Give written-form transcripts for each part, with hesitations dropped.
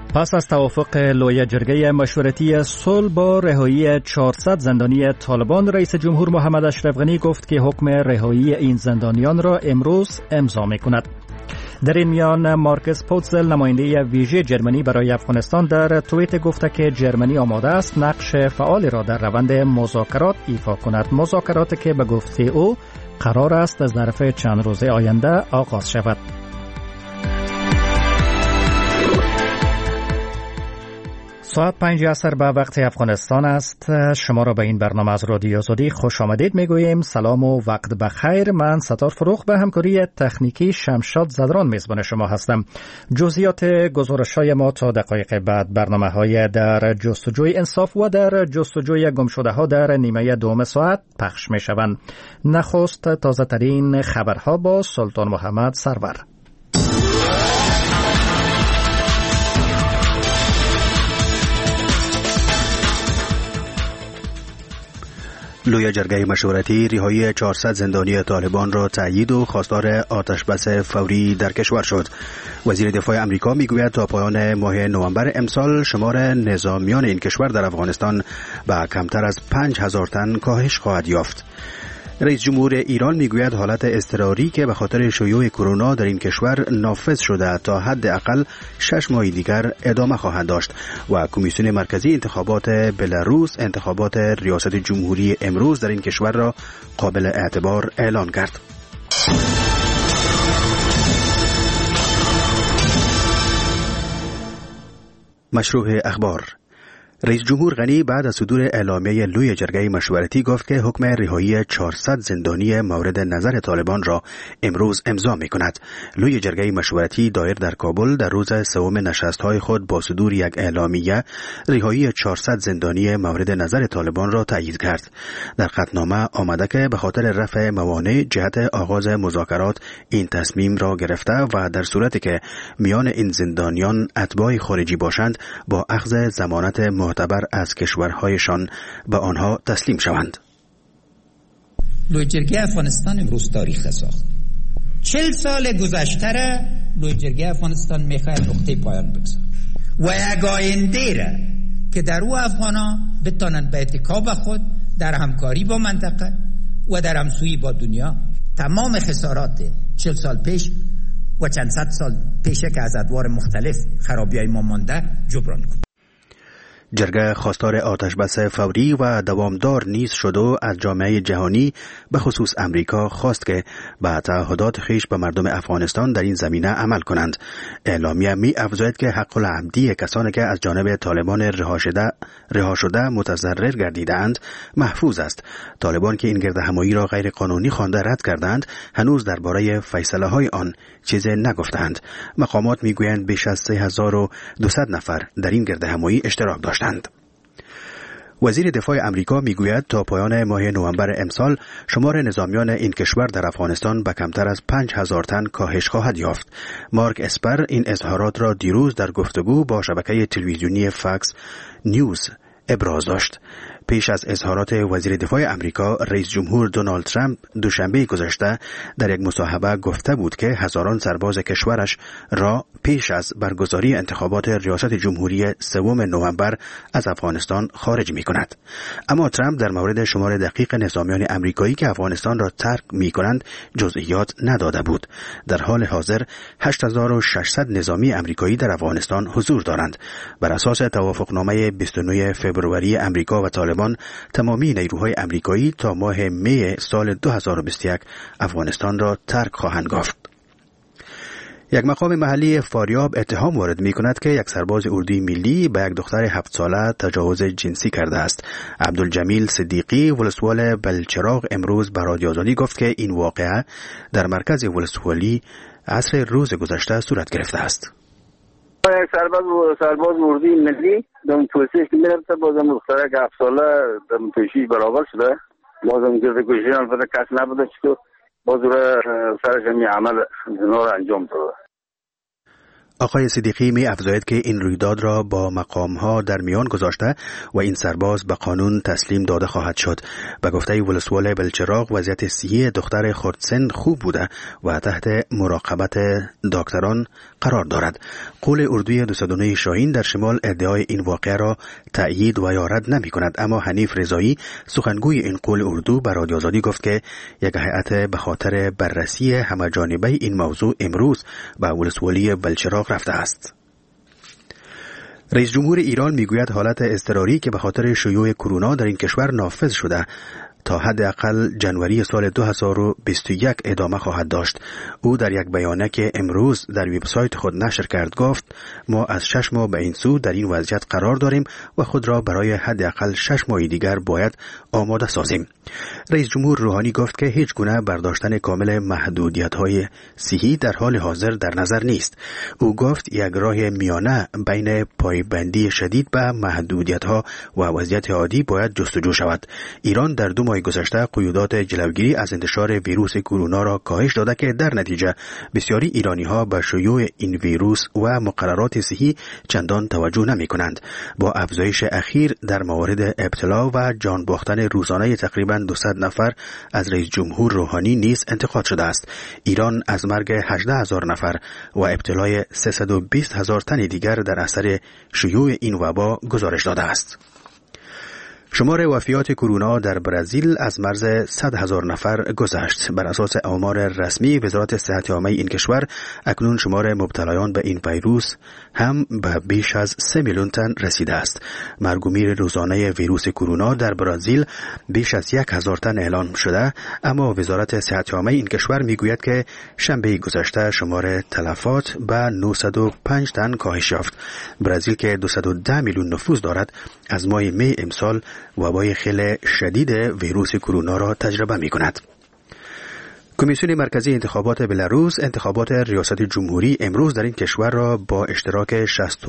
پس از توافق لوی جرگه مشورتی صلح با رهایی 400 زندانی طالبان، رئیس جمهور محمد اشرف غنی گفت که حکم رهایی این زندانیان را امروز امضا می‌کند. در این میان مارکس پوتزل، نماینده ویژه جرمنی برای افغانستان، در توییت گفته که جرمنی آماده است نقش فعالی را در روند مذاکرات ایفا کند. مذاکراتی که به گفته او قرار است از ظرف چند روز آینده آغاز شود. ساعت 5 عصر به وقت افغانستان است. شما را به این برنامه از رادیو آزادی خوش آمدید میگوییم. سلام و وقت بخیر. من ستار فروغ به همکاری تکنیکی شمشاد زدران میزبان شما هستم. جزئیات گزارش‌های ما تا دقایق بعد برنامه‌های در جستجوی انصاف و در جستجوی گمشده‌ها در نیمه دوم ساعت پخش می‌شوند. نخست تازه‌ترین خبرها با سلطان محمد سرور. لوی جرگه مشورتی رهایی 400 زندانی طالبان را تأیید و خواستار آتشبس فوری در کشور شد. وزیر دفاع آمریکا میگوید تا پایان ماه نوامبر امسال شمار نظامیان این کشور در افغانستان به کمتر از 5000 تن کاهش خواهد یافت. رئیس جمهور ایران میگوید حالت اضطراری که به خاطر شیوع کرونا در این کشور نافذ شده تا حداقل 6 ماه دیگر ادامه خواهد داشت و کمیسیون مرکزی انتخابات بلاروس انتخابات ریاست جمهوری امروز در این کشور را قابل اعتبار اعلان کرد. مشروع اخبار. رئیس جمهور غنی بعد از صدور اعلامیه لوی جرگه مشورتی گفت که حکم رهایی 400 زندانی مورد نظر طالبان را امروز امضا می‌کند. لوی جرگه مشورتی دایر در کابل در روز سوم نشست‌های خود با صدور یک اعلامیه رهایی 400 زندانی مورد نظر طالبان را تایید کرد. در قطعنامه آمده که به خاطر رفع موانع جهت آغاز مذاکرات این تصمیم را گرفته و در صورتی که میان این زندانیان اتباع خارجی باشند با اخذ ضمانت معتبر از کشورهایشان به آنها تسلیم شوند. لوی جرگه افغانستان امروز تاریخ ساخت. 40 سال گذشته را لوی جرگه افغانستان میخواد نقطه پایان بگذارد و یک آینده را که در او افغانا بتانند به اتکاب خود در همکاری با منطقه و در همسویی با دنیا تمام خسارات 40 سال پیش و چند صد سال پیشه که از ادوار مختلف خرابی‌های ما مانده جبران کند. جرگه خواستار آتشبس فوری و دوامدار نیز شد و از جامعه جهانی به خصوص امریکا خواست که به تعهدات خویش به مردم افغانستان در این زمینه عمل کنند. اعلامیه می افزاید که حق العمدی کسانی که از جانب طالبان رها شده متضرر گردیدند محفوظ است. طالبان که این گردهمایی را غیر قانونی خوانده رد کردند هنوز درباره فیصله های آن چیزی نگفتند. مقامات میگویند بیش از 3200 نفر در این گردهمایی اشتراک داشتند. وزیر دفاع آمریکا میگوید تا پایان ماه نوامبر امسال شمار نظامیان این کشور در افغانستان به کمتر از 5000 تن کاهش خواهد یافت. مارک اسپر این اظهارات را دیروز در گفتگو با شبکه تلویزیونی فاکس نیوز ابراز داشت. پیش از اظهارات وزیر دفاع آمریکا، رئیس جمهور دونالد ترامپ دوشنبه گذشته در یک مصاحبه گفته بود که هزاران سرباز کشورش را پیش از برگزاری انتخابات ریاست جمهوری 3 نوامبر از افغانستان خارج می کند. اما ترامپ در مورد شمار دقیق نظامیان آمریکایی که افغانستان را ترک می کنند جزئیات نداده بود. در حال حاضر 8600 نظامی آمریکایی در افغانستان حضور دارند. بر اساس توافقنامه 29 فوریه آمریکا و طالبان تمامی نیروهای آمریکایی تا ماه می سال 2021 افغانستان را ترک خواهند گفت. یک مقام محلی فاریاب اتهام وارد می کند که یک سرباز اردوی ملی به یک دختر 7 ساله تجاوز جنسی کرده است. عبدالجمیل صدیقی ولسوال بلچراغ امروز به رادیو آزادی گفت که این واقعه در مرکز ولسوالی عصر روز گذشته صورت گرفته است. یک سرباز اردوی ملی دم توسیش میرفته بازم دختره که 7 ساله دم توشیش برابر شده بازم گرد کشی البته کس نبوده چطور باز رو سرش همی عمل زنا رو انجام داده. آقای صدیقی می افزاید که این رویداد را با مقامها در میان گذاشته و این سرباز به قانون تسلیم داده خواهد شد. به گفته ولسوالی بلچراغ وضعیت صحی دختر خردسن خوب بوده و تحت مراقبت دکتران قرار دارد. قول اردوی 209 شاهین در شمال ادعای این واقعه را تأیید و یا رد نمی کند، اما حنیف رضایی سخنگوی این قول اردو به رادیو آزادی گفت که یک هیئت به خاطر بررسی همه‌جانبه این موضوع امروز به ولسوالی بلچراغ رفته است. رئیس جمهور ایران میگوید حالت اضطراری که به خاطر شیوع کرونا در این کشور نافذ شده تا حداقل جنوری سال 2021 ادامه خواهد داشت. او در یک بیانیه که امروز در وبسایت خود نشر کرد گفت ما از 6 ماه به این سو در این وضعیت قرار داریم و خود را برای حداقل 6 ماه دیگر باید آماده سازیم. رئیس جمهور روحانی گفت که هیچ گونه برداشتن کامل محدودیت‌های صحی در حال حاضر در نظر نیست. او گفت یک راه میانه بین پایبندی شدید به محدودیت‌ها و وضعیت عادی باید جستجو شود. ایران در 2 ماه گذشته قیودات جلوگیری از انتشار ویروس کرونا را کاهش داده که در نتیجه بسیاری ایرانی‌ها به شیوع این ویروس و مقررات صحی چندان توجه نمی‌کنند. با افزایش اخیر در موارد ابتلا و جان باختن روزانه تقریباً 200 نفر از رئیس جمهور روحانی نیز انتقاد شده است. ایران از مرگ 18,000 نفر و ابتلای 320,000 تن دیگر در اثر شیوع این وبا گزارش داده است. شمار وفیات کرونا در برزیل از مرز 100,000 نفر گذشت. بر اساس آمار رسمی وزارت صحت عامه این کشور اکنون شمار مبتلایان به این ویروس هم به بیش از 3 میلیون تن رسیده است. مرگ و میر روزانه ویروس کرونا در برزیل بیش از 1,000 تن اعلام شده، اما وزارت صحت عامه این کشور میگوید که شنبه گذشته شمار تلفات به 905 تن کاهش یافت. برزیل که 210 میلیون نفوس دارد از ماه می امسال وبای خیلی شدید ویروس کرونا را تجربه می کند. کمیسیون مرکزی انتخابات بلاروس انتخابات ریاست جمهوری امروز در این کشور را با اشتراک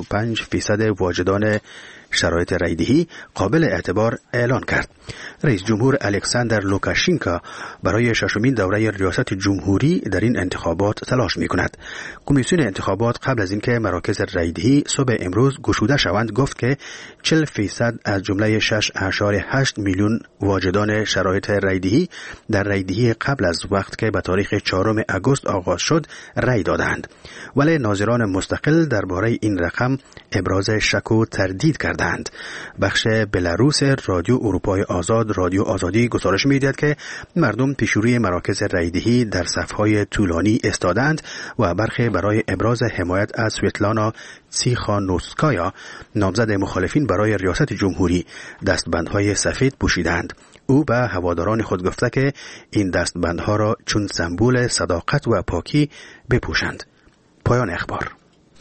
65% واجدان شرایط رایدهی قابل اعتبار اعلان کرد. رئیس جمهور الکساندر لوکاشینکا برای 6مین دوره ریاست جمهوری در این انتخابات تلاش می کند. کمیسیون انتخابات قبل از اینکه مراکز رایدهی صبح امروز گشوده شوند گفت که 40% از جمله 6.8 میلیون واجدان شرایط رایدهی در رایدهی قبل از وقت که به تاریخ 4 آگوست آغاز شد رای دادند، ولی ناظران مستقل درباره این رقم ابراز شک و تردید کردند. بخش بلاروس رادیو اروپای آزاد رادیو آزادی گزارش می‌دهد که مردم پیشروی مراکز رایدهی در صف‌های طولانی ایستادند و برخی برای ابراز حمایت از سویتلانا تیخانوسکایا نامزد مخالفین برای ریاست جمهوری دستبندهای سفید پوشیدند. او به هواداران خود گفته که این دستبندها را چون سمبل صداقت و پاکی بپوشند. پایان اخبار.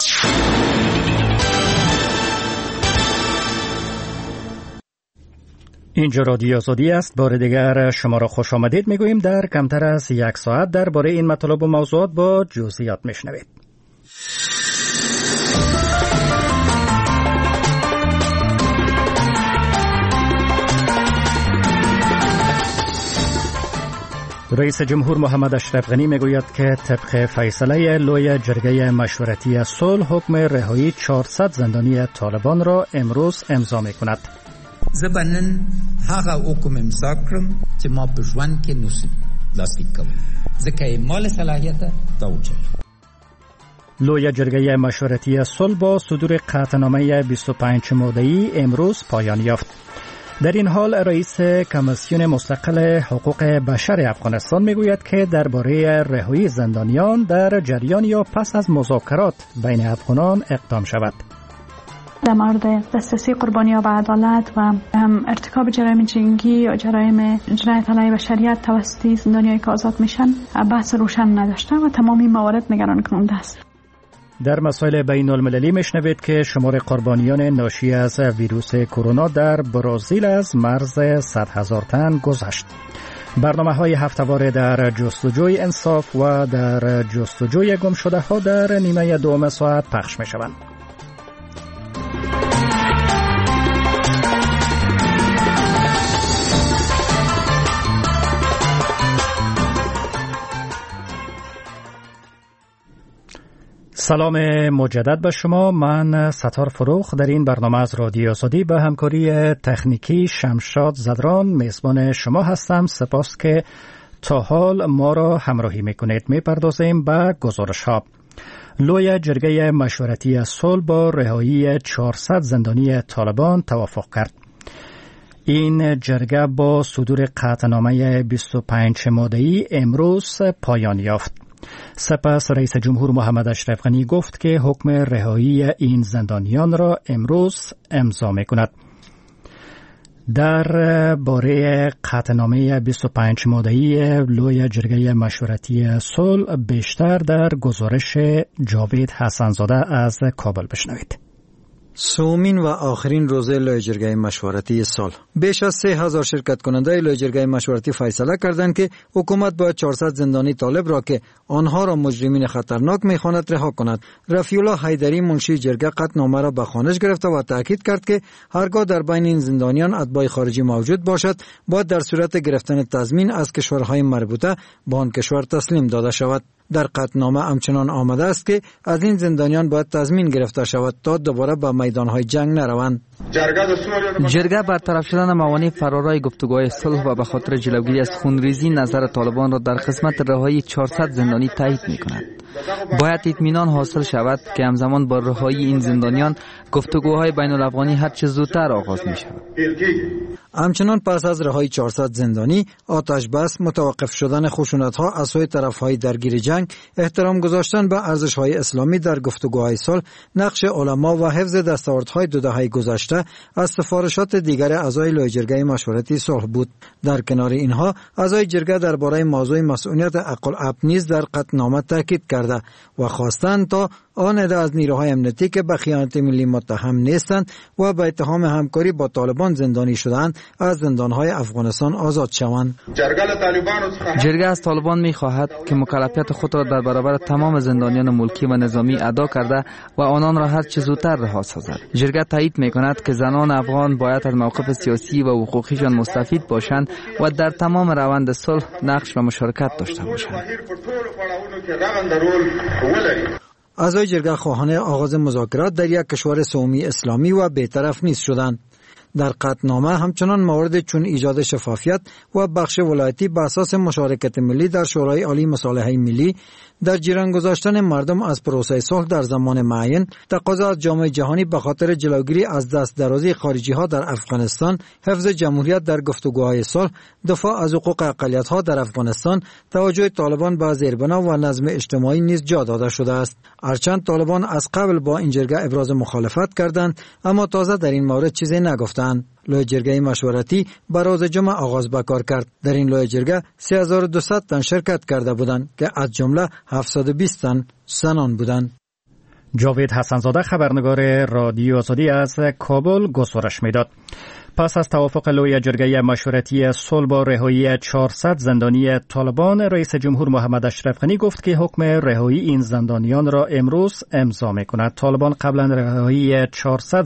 اینجا رادیو آزادی است. بار دیگر شما را خوش آمدید میگوییم. در کمتر از 1 ساعت درباره این مطالب و موضوعات با جزئیات میشنوید. رئیس جمهور محمد اشرف غنی میگوید که طبق فیصله لوی جرگه مشورتی صلح حکم رهایی 400 زندانی طالبان را امروز امضا میکند. زبنن هغه حکم امضا کړم چې ما په ژوند کې نوسم لاسلیک کوم ځکه مال صلاحیت دا وجه. لوی جرگه مشورتی صلح با صدور قطعنامه 25 ماده‌ای امروز پایان یافت. در این حال رئیس کمیسیون مستقل حقوق بشر افغانستان میگوید که درباره رهایی زندانیان در جریان یا پس از مذاکرات بین افغانان اقدام شود. در مورد دسترسی قربانیان به عدالت و ارتکاب جرایم جنگی یا جرایم جنایت علیه بشریت توسط زندانیایی که آزاد میشن بحث روشن نداشته و تمامی موارد نگران کننده است. در مسائل بین المللی میشنوید که شمار قربانیان ناشی از ویروس کرونا در برزیل از مرز 100,000 تن گذشت. برنامه‌های هفته‌واره در جستجوی انصاف و در جستجوی گمشده‌ها در نیمه دوم ساعت پخش می‌شوند. سلام مجدد به شما. من ستار فروخ در این برنامه از رادیو آزادی به همکاری تکنیکی شمشاد زدران میزبان شما هستم. سپاس که تا حال ما را همراهی میکنید. میپردازیم به گزارش ها. لوی جرگه مشورتی صلح با رهایی 400 زندانی طالبان توافق کرد. این جرگه با صدور قطعنامه 25 ماده‌ای امروز پایان یافت. سپس رئیس جمهور محمد اشرف غنی گفت که حکم رهایی این زندانیان را امروز امضا می‌کند. در باره قطعنامه 25 ماده‌ای لوی جرگه مشورتی صلح بیشتر در گزارش جاوید حسن‌زاده از کابل بشنوید. سومین و آخرین روزه لوی جرگه مشورتی صلح. بیش از 3000 شرکت کننده لوی جرگه مشورتی فیصله کردند که حکومت باید 400 زندانی طالب را که آنها را مجرمین خطرناک می‌خواند رها کند. رفیع الله حیدری منشی جرگه قطعنامه را به خوانش گرفته و تاکید کرد که هرگاه در بین این زندانیان اتباع خارجی موجود باشد باید در صورت گرفتن تضمین از کشورهای مربوطه به آن کشور تسلیم داده شود. در قطعنامه همچنان آمده است که از این زندانیان باید تضمین گرفته شود تا دوباره به میدانهای جنگ نروند. جرگه برطرف شدن موانع فرارای گفتگوهای صلح و به خاطر جلوگیری از خونریزی نظر طالبان را در قسمت رهایی 400 زندانی تایید می‌کند. باید اطمینان حاصل شود که همزمان با رهایی این زندانیان گفتگوهای بین الافغانی هر چه زودتر آغاز می‌شود. همچنان پس از رهایی 400 زندانی، آتش بس، متوقف شدن خشونت‌ها از سوی طرف‌های درگیر جنگ، احترام گذاشتن به ارزش‌های اسلامی در گفتگوهای صلح، نقش علما و حفظ دستاوردهای دو دهه گذشته از سفارشات دیگر اعضای لوی جرگه مشورتی صلح بود. در کنار اینها، اعضای جرگه درباره موضوع مسئولیت عقل نیز در قطعنامه تاکید کرده و خواستند تا آن عده از نیروهای امنیتی که به خیانت ملی متهم نیستند و به اتهام همکاری با طالبان زندانی شدند از زندانهای افغانستان آزاد شوند. جرگه از طالبان می‌خواهد که مکلفیت خود را در برابر تمام زندانیان ملکی و نظامی ادا کرده و آنان را هر چه زودتر رها سازد. جرگه تایید می‌کند که زنان افغان باید از موقف سیاسی و حقوقیشان مستفید باشند و در تمام روند صلح نقش و مشارکت داشته باشند. اعضای جرگه خواهان آغاز مذاکرات در یک کشور سومی اسلامی و بی‌طرف نیست شدند. در قطعنامه همچنان موارد چون ایجاد شفافیت و بخش ولایتی به اساس مشارکت ملی در شورای عالی مصالحه ملی، در جریان گذاشتن مردم از پروسه صلح در زمان معین، تقاضا از جامعه جهانی به خاطر جلوگیری از دست درازی خارجی ها در افغانستان، حفظ جمهوریت در گفتگوهای صلح، دفاع از حقوق اقلیت ها در افغانستان، توجه طالبان به زیربنا و نظم اجتماعی نیز جا داده شده است. هرچند طالبان از قبل با این جرگه ابراز مخالفت کردند، اما تازه در این مورد چیزی نگفتند. لوی جرگه مشورتی بر روز جمعه آغاز به کار کرد. در این لوی جرگه 3200 تن شرکت کرده بودند که از جمله 720 تن زنان بودند. جاوید حسن‌زاده خبرنگار رادیو آزادی از کابل گزارش میداد. پس از توافق لوی جرگه مشورتی صلح با رهایی 400 زندانی طالبان، رئیس جمهور محمد اشرف غنی گفت که حکم رهایی این زندانیان را امروز امضا می‌کند. طالبان قبلا رهایی 400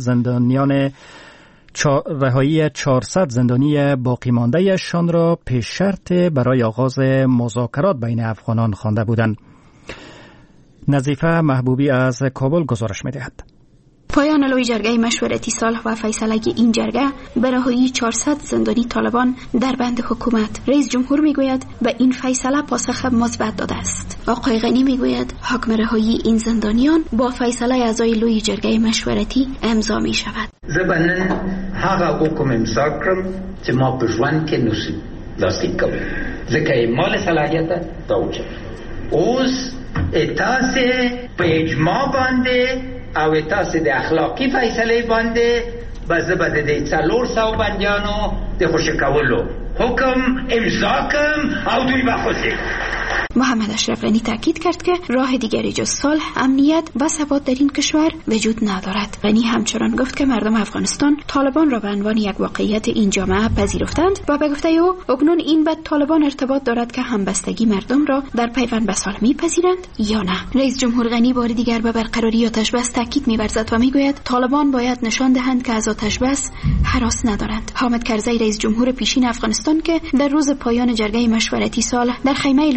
زندانی باقی مانده شان را پیش شرط برای آغاز مذاکرات بین افغانان خوانده بودند. نظیفه محبوبی از کابل گزارش می‌دهد. پایان لوی جرگه مشورتی صلح و فیصله این جرگه به رهایی 400 زندانی طالبان در بند حکومت. رئیس جمهور میگوید به این فیصله پاسخ مثبت داده است. آقای غنی میگوید حکم رهایی این زندانیان با فیصله اعضای لوی جرگه مشورتی امضا می شود. زبانن هغه حکم امضا کړم چې ما په ژوند کې نوسی لاسلیک کړم ځکه مال صلاحیت داوچه اوس تاسو په اجماع باندې او تاسو د اخلاقی فیصله باندې بزبد د 400 بندیانو د خوشکولو حکم امضا کړم او دوی بخوزي. محمد اشرف غنی تاکید کرد که راه دیگری جز صلح، امنیت و ثبات در این کشور وجود ندارد. غنی همچنان گفت که مردم افغانستان طالبان را به عنوان یک واقعیت این جامعه پذیرفتند و به گفته او اکنون این به طالبان ارتباط دارد که همبستگی مردم را در پیوند به صلح میپذیرند یا نه. رئیس جمهور غنی بار دیگر به برقراری آتش بس تاکید می‌ورزد و میگوید طالبان باید نشان دهند که از آتش بس هراس ندارند. حامد کرزی رئیس جمهور پیشین افغانستان که در روز پایان جرگه مشورتی صلح در خیمه لوی جرگه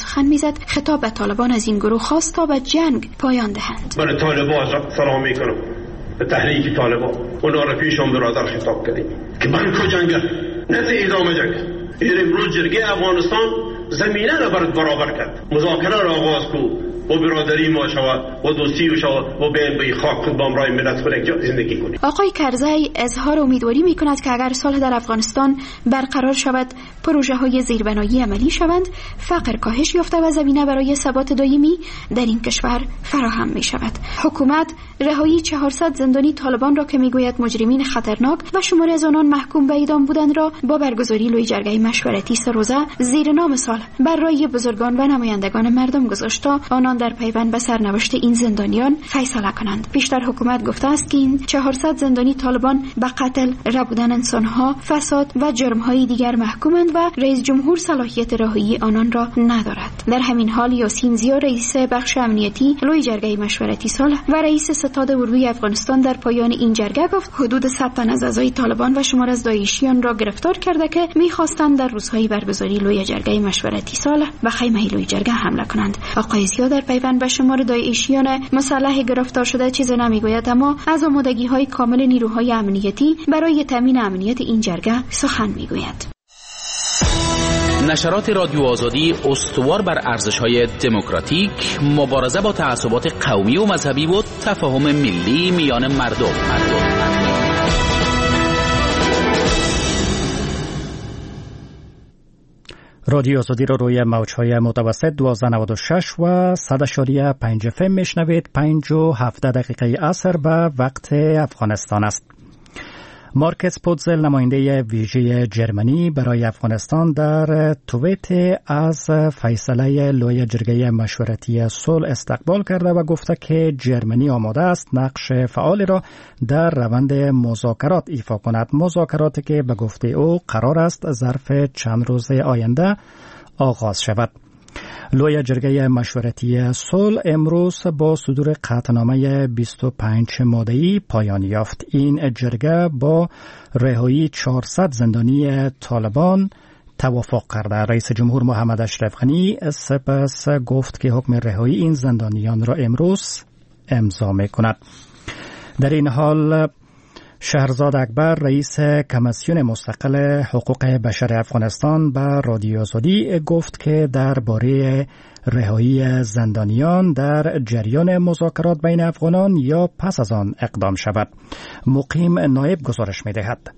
سخن میزد خطاب به طالبان از این گروه خواست تا به جنگ پایان دهند. من طالبان سلام میکنم به تحریک طالبان. اونا رو پیشم برادر خطاب کردیم که من کو جنگ نه ادامه جنگ. این امروز جرگه افغانستان زمینه را برابر کرد. مذاکره را آغاز کو و برادری ما شود و دوستی و شود و به خاک خود بامرای ملت خود زندگی کنیم. آقای کرزی اظهار امیدواری می کند که اگر صلح در افغانستان برقرار شود، پروژه های زیربنایی عملی شوند، فقر کاهش یافته و زمینه برای ثبات دائمی در این کشور فراهم می شود. حکومت رهایی 400 زندانی طالبان را که می گوید مجرمین خطرناک و شماری از آنان محکوم به اعدام بودند را با برگزاری لوی جرگه مشورتی 3 روزه زیر نام صلح بر رای بزرگان و نمایندگان مردم گذاشت تا آنان در پیوند به سرنوشت این زندانیان فیصله کنند. پیشتر حکومت گفته است که این 400 زندانی طالبان به قتل، ربودن انسانها، فساد و جرم‌های دیگر محکومند و رئیس جمهور صلاحیت رهایی آنان را ندارد. در همین حال یاسین زیا رئیس بخش امنیتی لوی جرگه مشورتی صلح و رئیس ستاد اردوی افغانستان در پایان این جرگه گفت حدود 100 تن از اعضای طالبان و شمار از داعشیان را گرفتار کرده که می‌خواستند در روزهای برگزاری لوی جرگه مشورتی صلح به خیمه لوی جرگه حمله کنند. آقای زیا در پیوند به شمار داعشیان مسلح گرفتار شده چیزی نمیگوید، اما از آمادگی‌های کامل نیروهای امنیتی برای تامین امنیت این جرگه سخن میگوید. نشرات رادیو آزادی استوار بر ارزش‌های دموکراتیک، مبارزه با تعصبات قومی و مذهبی و تفاهم ملی میان مردم. رادیو آزادی را روی موج‌های متوسط 1296 و 100.5 FM میشنوید. 5:17 عصر به وقت افغانستان است. مارکس پوتزل نماینده ویژه جرمنی برای افغانستان در توییت از فیصله لوی جرگه مشورتی صلح استقبال کرده و گفته که جرمنی آماده است نقش فعالی را در روند مذاکرات ایفا کند. مذاکراتی که به گفته او قرار است ظرف چند روز آینده آغاز شود. لوی جرگه مشورتی صلح امروز با صدور قطعنامه 25 ماده‌ای پایان یافت. این جرگه با رهایی 400 زندانی طالبان توافق کرده. رئیس جمهور محمد اشرف غنی سپس گفت که حکم رهایی این زندانیان را امروز امضا می‌کند. در این حال شهرزاد اکبر رئیس کمیسیون مستقل حقوق بشر افغانستان به رادیو آزادی گفت که درباره رهایی زندانیان در جریان مذاکرات بین افغانان یا پس از آن اقدام شود. مقیم نایب گزارش می‌دهد.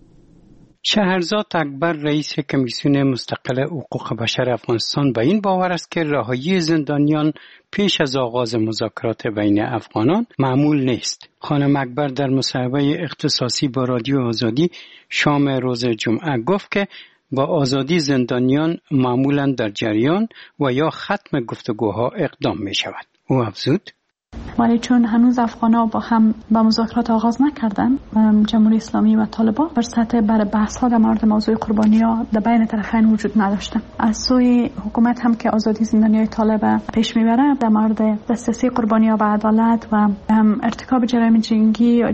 شهرزاد اکبر رئیس کمیسیون مستقل حقوق بشر افغانستان به این باور است که رهایی زندانیان پیش از آغاز مذاکرات بین افغانان معمول نیست. خانم اکبر در مصاحبه اختصاصی با رادیو آزادی شام روز جمعه گفت که با آزادی زندانیان معمولاً در جریان و یا ختم گفتگوها اقدام می شود. او افزود: ولی چون هنوز افغان‌ها با هم به مذاکرات آغاز نکردن، جمهوری اسلامی و طالبان فرصت برای بحث‌ها در مورد موضوع قربانی‌ها در بین طرفین وجود نداشته. از سوی حکومت هم که آزادی زندانیان طالب پیش میبره، در مورد دسترسی قربانی‌ها به عدالت و ارتکاب جرایم جنگی یا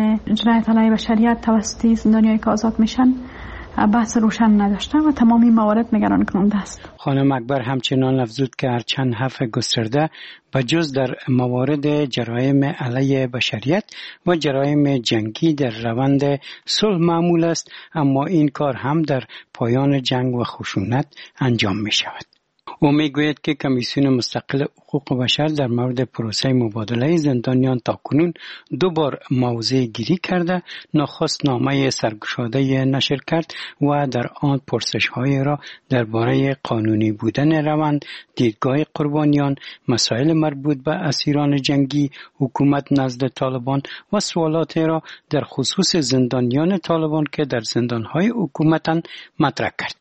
جنایت علیه بشریت توسط زندانیان که آزاد میشن بحث روشن نداشته و تمامی موارد نگران کننده است. خانم اکبر همچنان افزود که هر چند حرف گسترده بجز در موارد جرایم علیه بشریت و جرایم جنگی در روند صلح معمول است، اما این کار هم در پایان جنگ و خشونت انجام می شود. او میگوید که کمیسیون مستقل حقوق بشر در مورد پروسه مبادله زندانیان تاکنون 2 بار موضع گیری کرده، نخست نامه سرگشاده نشر کرد و در آن پرسش‌های را درباره قانونی بودن روند، دیدگاه قربانیان، مسائل مربوط به اسیران جنگی، حکومت نزد طالبان و سوالات را در خصوص زندانیان طالبان که در زندان‌های حکومتن مطرح کرد.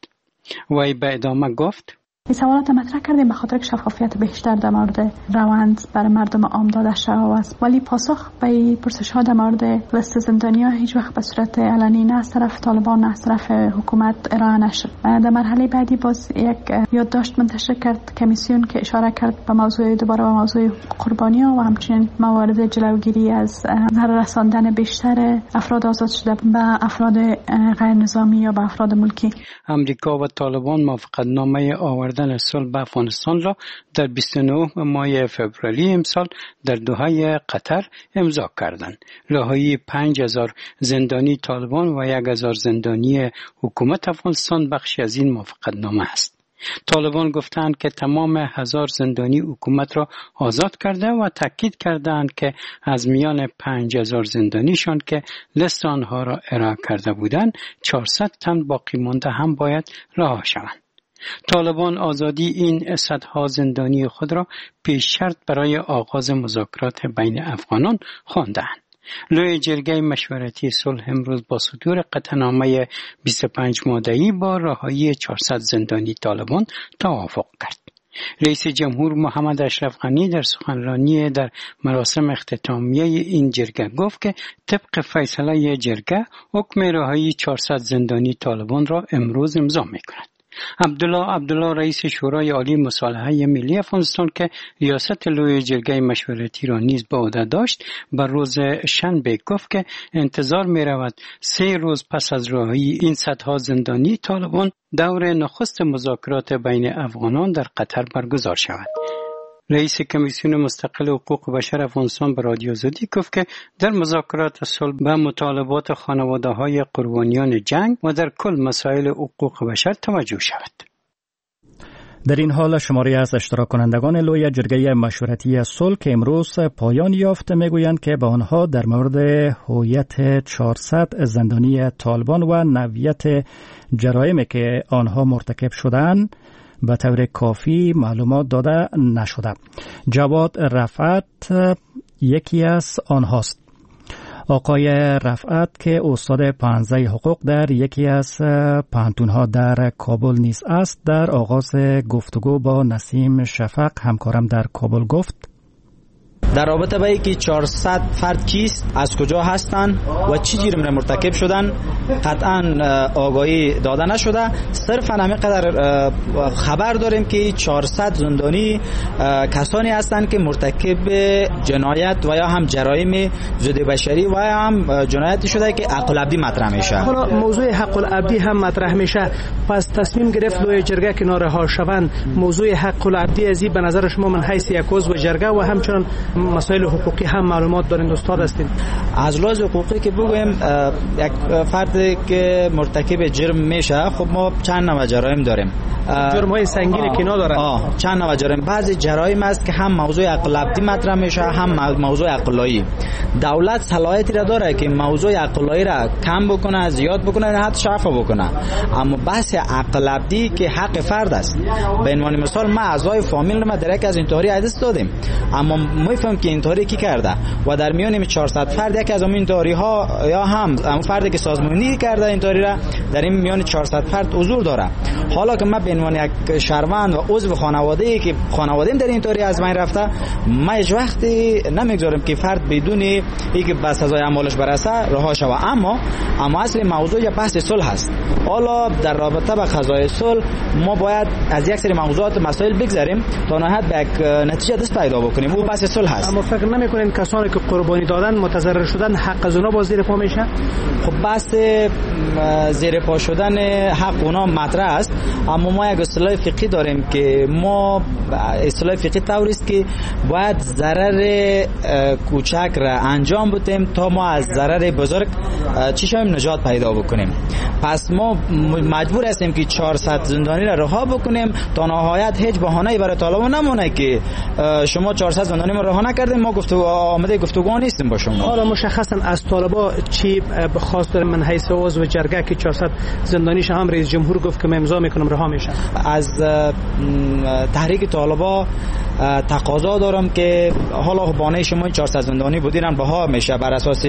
و به ادامه گفت: این سوالات مطرح کردیم به خاطر شفافیت بیشتر در مورد روند برای مردم عام داده شده است، ولی پاسخ به پرسش‌ها در مورد لیست زندانیان هیچ وقت به صورت علنی نه از طرف طالبان نه از طرف حکومت ارائه نشد. در مرحله بعدی باز یک یادداشت منتشر کرد کمیسیون که اشاره کرد به موضوع دوباره به موضوع قربانی‌ها و همچنین موارد جلوگیری از ضرر رساندن بیشتر افراد آزاد شده به افراد غیر نظامی یا به افراد ملکی. امریکا و طالبان موافقتنامه آورده کردن صلح به افغانستان را در 29 ماه فوریه امسال در دوحه قطر امضا کردند. رهایی 5000 زندانی طالبان و 1000 زندانی حکومت افغانستان بخشی از این موافقتنامه است. طالبان گفتند که تمام 1000 زندانی حکومت را آزاد کرده و تاکید کردند که از میان 5000 زندانیشان که لیست آنها را ارائه کرده بودند 400 تن باقی مانده هم باید رها شوند. طالبان آزادی این صدها زندانی خود را پیش شرط برای آغاز مذاکرات بین افغانان خواندند. لوی جرگه مشورتی صلح امروز با صدور قطعنامه 25 ماده‌ای با رهایی 400 زندانی طالبان توافق کرد. رئیس جمهور محمد اشرف غنی در سخنرانی در مراسم اختتامیه این جرگه گفت که طبق فیصله جرگه حکم رهایی 400 زندانی طالبان را امروز امضا می‌کند. عبدالله رئیس شورای عالی مصالحه ملی افغانستان که ریاست لوی جرگه مشورتی را نیز به عهده داشت بر روز شنبه گفت که انتظار می رود 3 روز پس از رهایی این صدها زندانی طالبان دور نخست مذاکرات بین افغانان در قطر برگزار شود. رئیس کمیسیون مستقل حقوق بشر افغانستان به رادیو آزادی گفت که در مذاکرات صلح به مطالبات خانواده‌های قربانیان جنگ و در کل مسائل حقوق بشر توجه شود. در این حال شماری از اشتراک کنندگان لوی جرگه مشورتی صلح که امروز پایان یافت میگویند که به آنها در مورد هویت 400 زندانی طالبان و نوعیت جرایمی که آنها مرتکب شدند به طور کافی معلومات داده نشده. جواد رفعت یکی از آنهاست. آقای رفعت که استاد پانزه حقوق در یکی از پانتونها در کابل نیز است در آغاز گفتگو با نسیم شفق همکارم در کابل گفت در رابطه با اینکه 400 فرد کیست، از کجا هستند و چه جرم را مرتکب شدن قطعا آگاهی داده نشده. صرفا همینقدر خبر داریم که 400 زندانی کسانی هستند که مرتکب جنایت و یا هم جرایم ضد بشری و یا هم جنایتی شده که حق العبدی مطرح میشه. حالا موضوع حق العبدی هم مطرح میشه، پس تصمیم گرفت لوی جرگه که نارها شوند موضوع حق العبدی ازی به نظر شما من حیث یک عضو جرگه و همچنان مسائل حقوقی هم معلومات دارین استاد هستین؟ از لحاظ حقوقی که بگویم یک فردی که مرتکب جرم میشه خب ما چند نوع جرایم داریم. جرم های سنگینی که نداره. چند نوع جرایم. بعضی جرایم است که هم موضوع عقل عبدی مطرح میشه هم موضوع عقلایی. دولت صلاحیتی را داره که موضوع عقلایی را کم بکنه، زیاد بکنه، نه حتی شفا بکنه. اما بحث عقل عبدی که حق فرد است. به عنوان مثال ما اعضای فامیل ما درک از اینطوری عدس دادیم. اما میفهم که اینطوری کی کرده و در میان 400 فرد یکی از این طوری ها یا هم فردی که سازمانی کرده اینطوری را در این میان 400 فرد حضور داره. حالا که ما به عنوان یک شهروند و عضو خانواده‌ای که خانواده‌ام در اینطوری از بین رفته، ما هیچ وقتی نمیگذاریم که فرد بدون اینکه به سزای اعمالش برسه رها شود. اما اصل موضوع یا بحث صلح است. حالا در رابطه با قضای صلح ما باید از یک سری موضوعات مسائل بگذریم تا نهایت به یک نتیجه دست پیدا بکنیم. او بحث صلح است. اما فکر نمی‌کنین کسانی که قربانی دادن متضرر شدن حق از اونها باز زیر پا میشه؟ خب بحث زیر پا شدن حق اونها مطرح است، اما ما یک اصطلاح فقهی داریم که ما اصطلاح فقهی طوری است که باید ضرر کوچک را انجام بدیم تا ما از ضرر بزرگ چشم نجات پیدا بکنیم. پس ما مجبور هستیم که 400 زندانی را رها بکنیم تا نهایت هیچ بهانه‌ای برای طالبان نمونه که شما 400 زندانی ما رها نکردیم، ما آماده گفتگو نیستیم با شما. حالا مشخصا از طالبا چی بخواست داریم؟ من حیث عضو جرگه که 400 زندانیش هم رئیس جمهور گفت که من امضا میکنم رها میشن. از تحریک طالبا تقاضا دارم که حالا بانه شما 400 زندانی بودین رها میشه بر اساس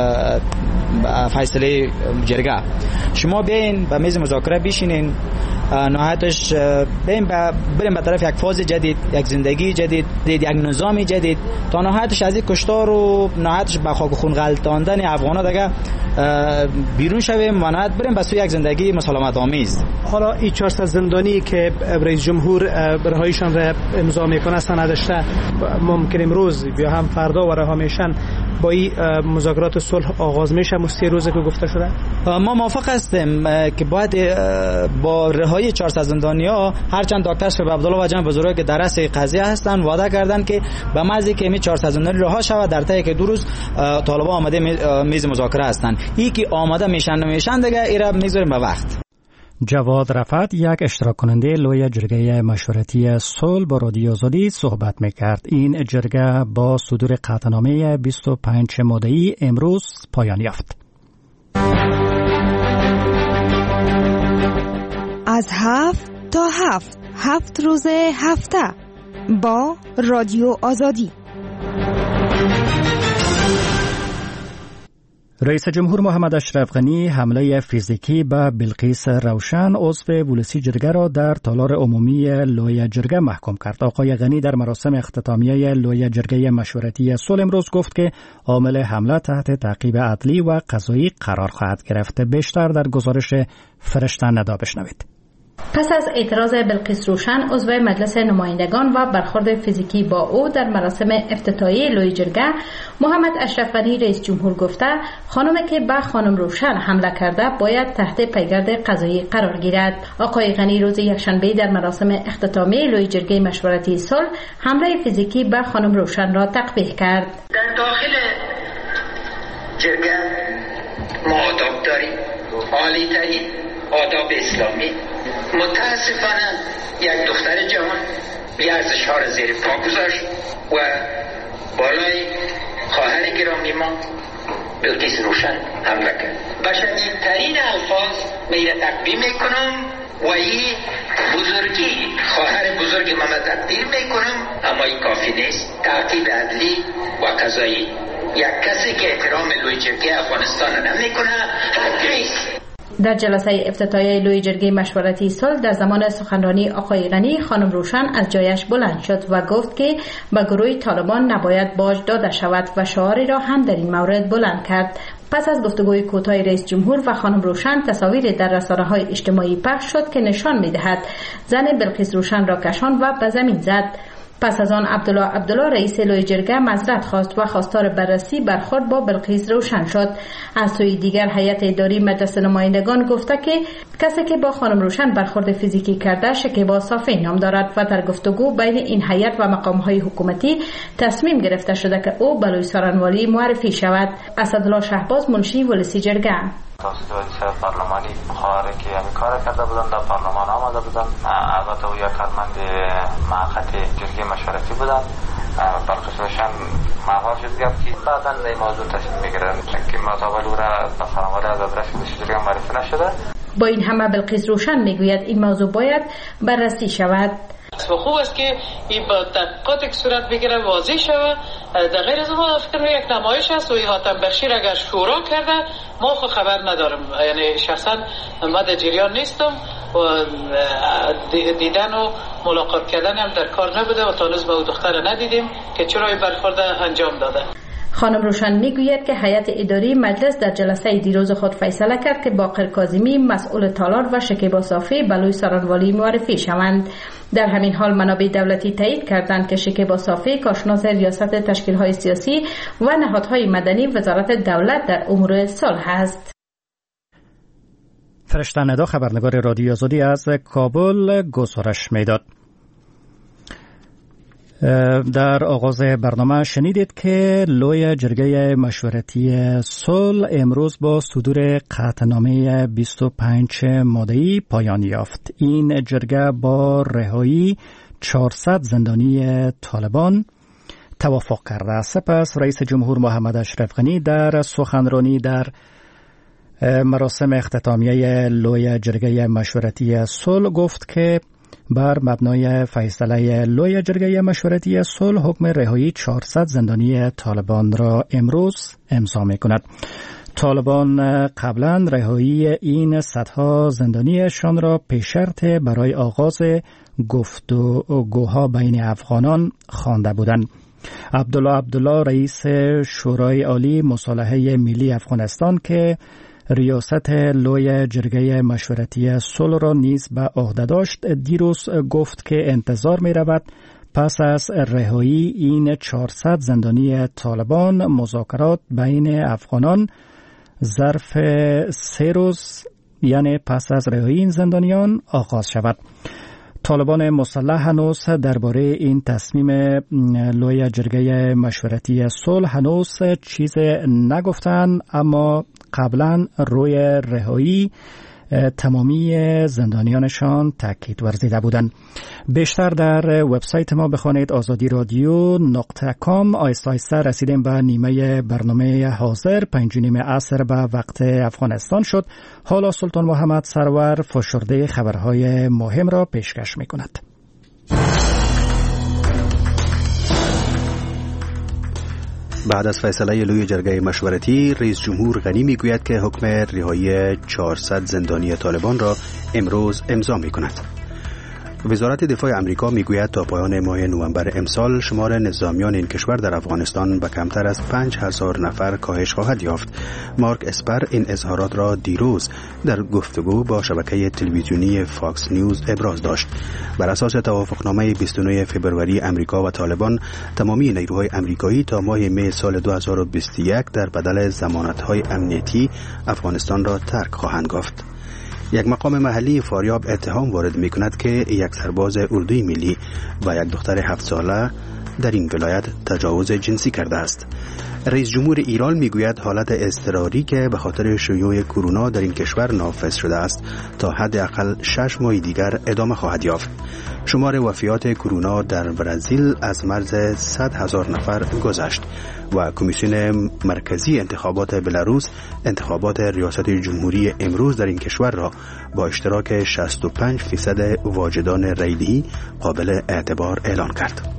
فیصله جرگه. شما بیاین به میز مذاکره بشینین، نهایتش بریم به طرف یک فاز جدید، یک زندگی جدید، یک نظام جدید تا نهایتش از این کشتار و نهایتش به خاک و خون غلطاندن افغانا دیگه بیرون شویم و نهایت بریم به سوی یک زندگی مسالمت آمیز. حالا این 400 زندانی که رئیس جمهور رهاییشان را امضا میکنه سندش ممکن امروز یا هم فردا و رها میشن، با این مذاکرات صلح آغاز میشه؟ 3 روزه که گفته شده. ما موافق هستیم که باید با رهایی 400 زندانیا، هرچند دکتر شریف عبدالله و جناب بزرگ که در اصل قضیه هستن وعده کردن که به محض که می 400 زندانی رها شود در طی که 2 روز طالبان آماده میز مذاکره هستن. این که آماده میشن دیگه ایرا میذاریم به وقت. جواد رفعت، یک اشتراک کننده لوی جرگه مشورتی صلح، با رادیو آزادی صحبت میکرد. این جرگه با صدور قطعنامه 25 ماده‌ای امروز پایان یافت. از 7 تا 7 روز هفته با رادیو آزادی. رئیس جمهور محمد اشرف غنی حمله فیزیکی به بلقیس روشن عضو ولسی جرگه را در تالار عمومی لوی جرگه محکوم کرد. آقای غنی در مراسم اختتامیه لوی جرگه مشورتی صلح امروز گفت که عامل حمله تحت تعقیب عدلی و قضایی قرار خواهد گرفت. بیشتر در گزارش فرشته ندا بشنوید. پس از اعتراض بلقیس روشن عضو مجلس نمایندگان و برخورد فیزیکی با او در مراسم افتتاحیه لوی جرگه، محمد اشرف غنی رئیس جمهور گفته خانمی که به خانم روشن حمله کرده باید تحت پیگرد قضایی قرار گیرد. آقای غنی روز یکشنبه در مراسم اختتامیه لوی جرگه مشورتی صلح حمله فیزیکی به خانم روشن را تقبیح کرد. در داخل جرگه ما آداب داریم، عالی ترین آداب اسلامی. متاسفانه یک دختر جوان بی ارزش‌ها را زیر پا گذاشت و بالای خواهر گرامی ما بلقیس روشن حمله کرد. به شدیدترین الفاظ میره تقدیم میکنم و این بزرگی خواهر بزرگ ما تقدیر میکنم، اما این کافی نیست. تعقیب عدلی و قضایی. یک کسی که احترام لوی جرگه افغانستان نمیکنه حق نیست. در جلسه افتتاحیه لوی جرگه مشورتی صلح در زمان سخنرانی آقای غنی، خانم روشن از جایش بلند شد و گفت که به گروه طالبان نباید باج داده شود و شعاری را هم در این مورد بلند کرد. پس از گفتگوی کوتاه رئیس جمهور و خانم روشن، تصاویر در رسانه‌های اجتماعی پخش شد که نشان می‌دهد زن بلقیس روشن را کشاند و به زمین زد. پس از آن عبدالله رئیس لوی جرگه معذرت خواست و خواستار بررسی برخورد با بلقیس روشن شد. از سوی دیگر هیئت اداری مجلس نمایندگان گفته که کسی که با خانم روشن برخورد فیزیکی کرده شکیبا صافی نام دارد و در گفتگو بین این هیئت و مقام‌های حکومتی تصمیم گرفته شده که او بلوی سارنوالی معرفی شود. اسدالله شهباز، منشی ولسی جرگه: توسط وزیر پارلمانی خواهره که همین کار کرده بودن، در پارلمان آمده بودن. البته او یک کارمند معقد جرگه مشورتی بودن. بلقیس روشن محور شد گفت که بعدا این موضوع تصمیم میگیرن که مطابق او را به خانواده از آدرس جرگه معرفی نشده. با این همه بلقیس روشن میگوید این موضوع باید بررسی شود. و خوب است که این با تحقیقاتی که صورت بگیره واضح شود. در غیر از ما فکر یک نمایش است و حاتم بخشیر اگر شورا کرده ما خود خبر ندارم، یعنی شخصا من در جریان نیستم و دیدن و ملاقات کردن هم در کار نبوده و تا با او دختر ندیدیم که چرا این برخورد انجام داده. خانم روشن میگوید که هیئت اداری مجلس در جلسه دیروز خود فیصله کرد که باقر کاظمی مسئول تالار و شکیبا صافی بلوی سارنوالی معرفی شوند. در همین حال منابع دولتی تایید کردند که شکیبا صافی کارشناس ریاست تشکیل‌های سیاسی و نهادهای مدنی وزارت دولت در امور صلح است. فرشته ندا، خبرنگار رادیو آزادی از کابل، گزارش میداد. در آغاز برنامه شنیدید که لوی جرگه مشورتی صلح امروز با صدور قطعنامه 25 ماده‌ای پایان یافت. این جرگه با رهایی 400 زندانی طالبان توافق کرده. سپس رئیس جمهور محمد اشرف غنی در سخنرانی در مراسم اختتامیه لوی جرگه مشورتی صلح گفت که بر مبنای فیصله لوی جرگه مشورتی صلح حکم رهایی 400 زندانی طالبان را امروز امضا می‌کند. طالبان قبلا رهایی این صدها زندانیشان را پیش شرط برای آغاز گفتگوها بین افغانان خوانده بودند. عبدالله رئیس شورای عالی مصالحه ملی افغانستان که ریاست لوی جرگه مشورتی صلح را نیز به عهده داشت، دیروز گفت که انتظار می رود پس از رهایی این 400 زندانی طالبان، مذاکرات بین افغانان ظرف 3 روز یعنی پس از رهایی این زندانیان آغاز شود. طالبان مسلح هنوز درباره این تصمیم لوی جرگه مشورتی صلح هنوز چیز نگفتند، اما قبلا روی رهایی تمامی زندانیانشان تاکید ورزیده بودند. بیشتر در وبسایت ما بخوانید azadiradyo.com. آیسته آیسته رسیدیم به نیمه برنامه حاضر. 5:30 عصر به وقت افغانستان شد. حالا سلطان محمد سرور فشرده خبرهای مهم را پیشکش می کند. بعد از فیصله لوی جرگه مشورتی، رئیس جمهور غنی میگوید که حکم رهایی 400 زندانی طالبان را امروز امضا می کند. وزارت دفاع امریکا میگوید تا پایان ماه نوامبر امسال شمار نظامیان این کشور در افغانستان به کمتر از 5000 نفر کاهش خواهد یافت. مارک اسپر این اظهارات را دیروز در گفتگو با شبکه تلویزیونی فاکس نیوز ابراز داشت. بر اساس توافقنامه 29 فوریه امریکا و طالبان، تمامی نیروهای امریکایی تا ماه می سال 2021 در بدل ضمانت‌های امنیتی افغانستان را ترک خواهند گفت. یک مقام محلی فاریاب اتهام وارد می کند که یک سرباز اردوی ملی و یک دختر 7 ساله در این ولایت تجاوز جنسی کرده است. رئیس جمهور ایران می گوید حالت اضطراری که به خاطر شیوع کرونا در این کشور نافذ شده است تا حداقل 6 ماه دیگر ادامه خواهد یافت. شمار وفیات کرونا در برزیل از مرز 100,000 نفر گذشت و کمیسیون مرکزی انتخابات بلاروس انتخابات ریاست جمهوری امروز در این کشور را با اشتراک 65% واجدان رایدهی قابل اعتبار اعلان کرد.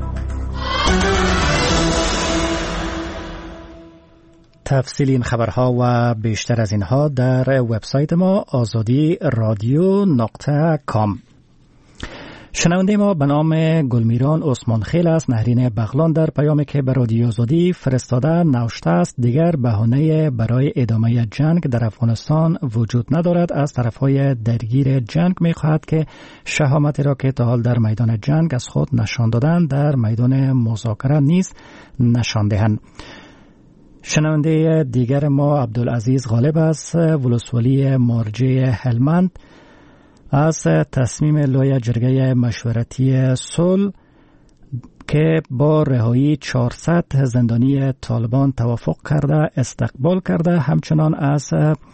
تفصیل این خبرها و بیشتر از اینها در وبسایت ما azadiradyo.com. شنونده ما به نام گلمیران عثمان خیل است. نهرین بغلان در پیامی که به رادیو آزادی فرستاده نوشته است دیگر بهانه برای ادامه جنگ در افغانستان وجود ندارد. از طرفهای درگیر جنگ می‌خواهد که شهامتی را که تا حال در میدان جنگ از خود نشان دادند در میدان مذاکره نیز نشان دهند. شنونده دیگر ما عبدالعزیز غالب است، ولسوالی مارجه هلمند، از تصمیم لوی جرگه مشورتی صلح که با رهایی 400 زندانی طالبان توافق کرده استقبال کرده، همچنان از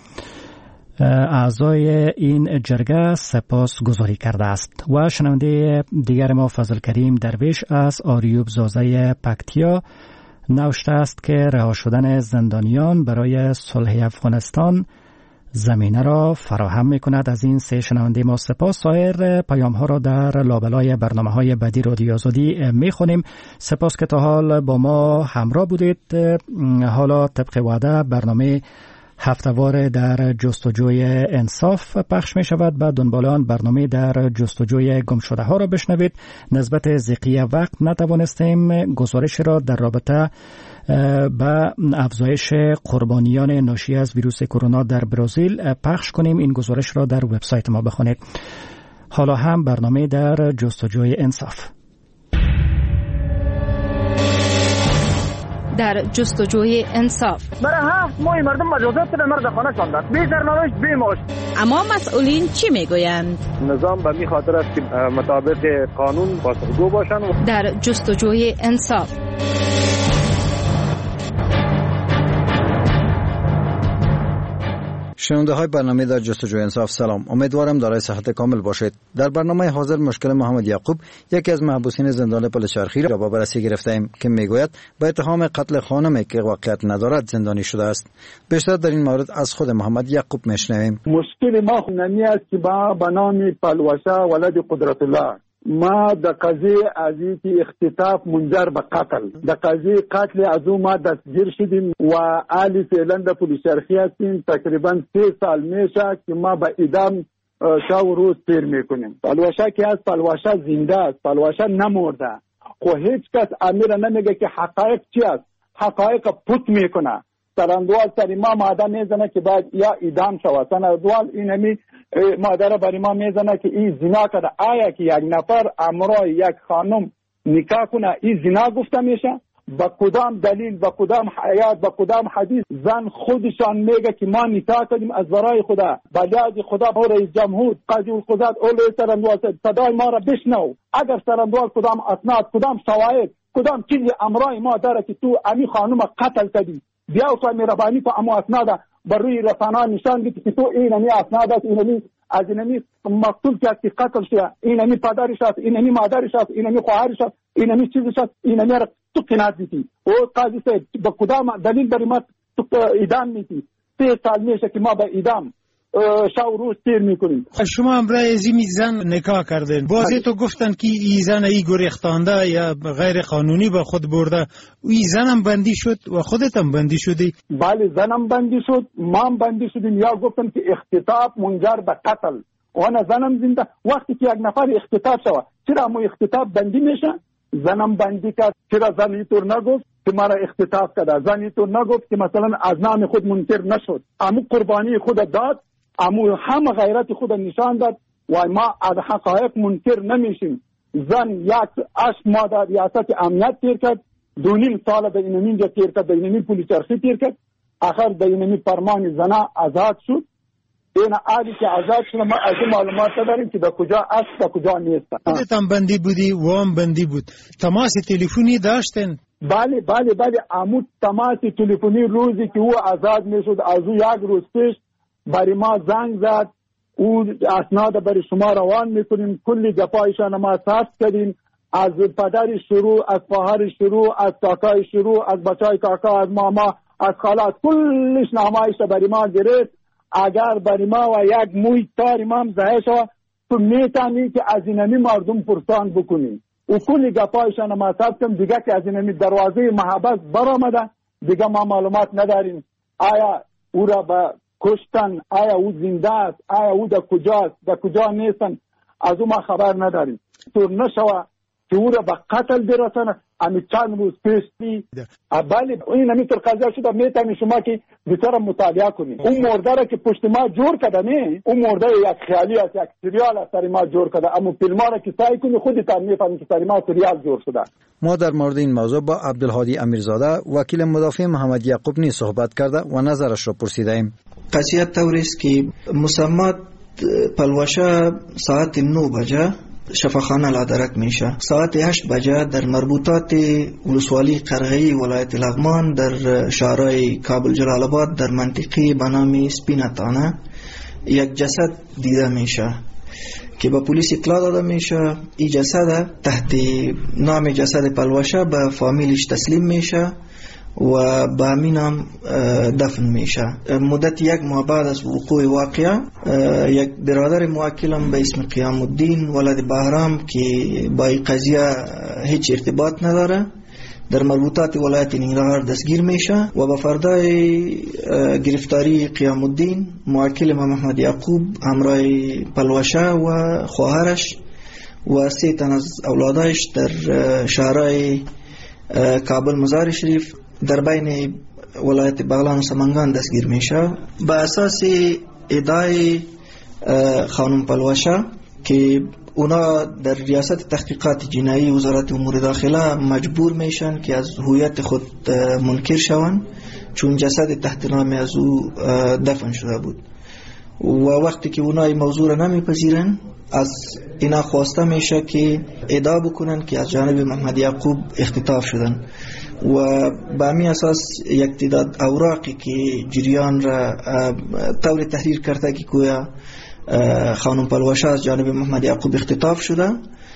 اعضای این جرگه سپاس گذاری کرده است. و شنونده دیگر ما فضل کریم درویش از آریوب زازه پکتیا نوشته است که رها شدن زندانیان برای صلح افغانستان زمینه را فراهم می کند. از این سه شنونده ما سپاس. سایر پیام ها را در لابلای برنامه های بعدی رادیو آزادی می خونیم. سپاس که تا حال با ما همراه بودید. حالا طبق وعده برنامه هفته‌وار در جستجوی انصاف پخش می شود. بعد دنبال آن برنامه در جستجوی گمشده ها را بشنوید. نسبت ضیقی وقت نتوانستیم گزارش را در رابطه با افزایش قربانیان ناشی از ویروس کرونا در برزیل پخش کنیم. این گزارش را در وبسایت ما بخوانید. حالا هم برنامه در جستجوی انصاف. در جستجوی انصاف برای 7 ماه مردم مجازات به مرد خانه شاندند، بی سرنوشت بی معاش. اما مسئولین چی میگویند؟ نظام به می خاطر است که مطابق قانون پاسخگو باشند. در جستجوی انصاف شنونده های برنامه در جستجوی انصاف سلام، امیدوارم دارای صحت کامل باشید. در برنامه حاضر مشکل محمد یعقوب، یکی از محبوسین زندان پلچرخی را با بررسی گرفتیم که میگوید با اتهام قتل خانمی که واقعیت ندارد زندانی شده است. بیشتر در این مورد از خود محمد یعقوب میشنویم. مشکل ما خونمی است که با نام پلوشه ولد قدرت الله ما د قضیه ازی که اختطاف منجر به قتل د قضیه قتل از او ما دستگیر شدیم و آلی فعلا د پلیسرخی هستیم. تقریبا 3 سال میشه که ما به اعدام شب و روز تیر میکنیم. پلوشه که از پلوشه زنده است، پلوشه نمرده. خو هیچ کس امیر نمیگه که حقایق چی است. حقایق پوت میکنه. سرندوال سر ما ماده میزنه که باید یا اعدام شود. سرندوال اینمی مادر بر ما میزنه که این زنا کرده. آیا که یک نفر امرای یک خانم نکاح کنه این زنا گفته میشه. با کدام دلیل، با کدام آیات، با کدام حدیث زن خودشان میگه که ما نکاح کردیم از برای خدا، بجای خدا با رئیس جمهور، قاضی القضات، اولوی سرندوال صدای ما را بشنو. اگر سرندوال کدام اسناد، کدام شواهد، کدام چیزی امرای ما داره که تو امی خانم قتل کردی، بیا و مهربانی تو اما اسناد بر روی رسانه نشان بدی که تو اینمی اسناد است، اینمی از اینمی مقتول کرد که قتل شده، اینمی پدرش است، اینمی مادرش است، اینمی خواهرش است، اینمی چیزش است، اینمی را تو قناعت دیدی. او قاضی صاحب با کدام دلیل بر ما تو اعدام میدی؟ 3 سال میشه که ما به اعدام شب روز تیر میکنیم. شما امرای ازیمی زن نکاح کردین، بازی تو گفتن که ای زن ای گریختانده یا غیر قانونی با خود برده، ای زنم بندی شد و خودت هم بندی شدی؟ بله زنم بندی شد، ما هم بندی شدیم. یا گفتن که اختطاف منجر به قتل و انا زنم زنده. وقتی که یک نفر اختطاف شود چرا امو اختطاف بندی میشه؟ زنم بندی کرد. چرا زن اینطور نگفت که مرا اختطاف کرده؟ زن اینطور نگفت که مثلا از نام خود منکر نشد، امو قربانی خود داد، امو هم غیرت خود نشان داد و ما از حقایق منکر نمیشیم. زن 8 ماه در ریاست امنیت تیر کرد، 2.5 سال به اینمی تیر کرد، به اینمی پلیس چرخی تیر کرد، آخر به اینمی فرمان زنا آزاد شد. این عالی که آزاد شد ما از معلومات داریم که به کجا است به کجا نیست. خودت هم بندی بودی و هم بندی بود. تماس تلفنی داشتن؟ بله بله بله. امو تماس تلفنی روزی که او آزاد میشد از او 1 روز پیش برای ما زنگ زد، او اسناد برای شما روان میکنیم، کلی گپایشان ما ثبت کردیم، از پدر شروع، از خواهر شروع، از کاکای شروع، از بچای کاکا، از ماما، از خالات، کلش نامایش برای ما گرفت. اگر برای ما و یک موی تار امام زهه شد تو میتونی که از اینمی مردم پرسان بکنیم و کلی گپایشان ما ثبت کردیم. دیگه که از اینمی دروازه محبت برآمده دیگه ما معلومات نداریم آیا او را به کشتن، آیا او زنده است، آیا او در کجاست، در کجا نیستن، از او ما خبر نداریم. طور نشوه که او را به قتل برسانه. امی چند روز پیشی بله این همی تر قضیه شده میتونی شما که بیشتر مطالعه کنید. اون مرده را که پشت ما جور کرده نه، اون مرده یک خیالی است، یک سریال است سر ما جور کرده، اما فیلم را که سعی کنی خودت میفهمی که سر ما سریال جور شده. ما در مورد این موضوع با عبدالهادی امیرزاده وکیل مدافع محمد یعقوب نیز صحبت کرده و نظرش را پرسیده ایم. قضیه طوری است که مسمات پلوشه ساعت 9 بجه شفاخانه لادرک میشه، ساعت 8 بجه در مربوطات ولسوالی قرغی ولایت لغمان در شهرهای کابل جلال آباد در منطقه به نام سپینتانه یک جسد دیده میشه که به پلیس اطلاع داده میشه. این جسد تحت نام جسد پلوشه به فامیلش تسلیم میشه و به همین هم دفن میشه. مدت 1 ماه بعد از وقوع واقعه یک برادر موکلم به اسم قیام الدین ولد بهرام که با این قضیه هیچ ارتباط نداره در مربوطات ولایت ننگرهار دستگیر میشه و با فردای گرفتاری قیام الدین موکل محمد یعقوب همراه پلوشه و خواهرش و 3 تن از اولادش در شهرهای کابل مزار شریف در بین ولایت بغلان و سمنگان دستگیر میشه. با اساس ادعای خانم پلوشه که اونا در ریاست تحقیقات جنایی وزارت امور داخله مجبور میشن که از هویت خود منکر شون چون جسد تحت نام از او دفن شده بود و وقتی که اونا این موضوع را نمیپذیرن از اینا خواسته میشه که ادعا بکنن که از جانب محمد یعقوب اختطاف شدن و به همین اساس یک تعداد اوراقی که جریان را طور تحریر کرده که گویا خانم پلوشه از جانب محمد یعقوب اختطاف شده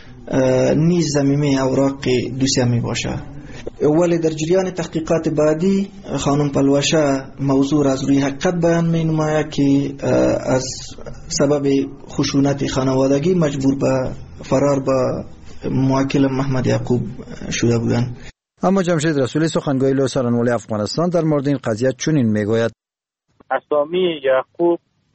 نیز زمینه اوراق دوسیه می باشه. ولی در جریان تحقیقات بعدی خانم پلوشه موضوع از روی حقیقت بیان می نماید که از سبب خشونت خانوادگی مجبور به فرار با موکل محمد یعقوب شده بودند. اما جمشید رسولی سخنگوی لوی سرانوالی افغانستان در مورد این قضیه چنین میگوید: اسامی یعقوب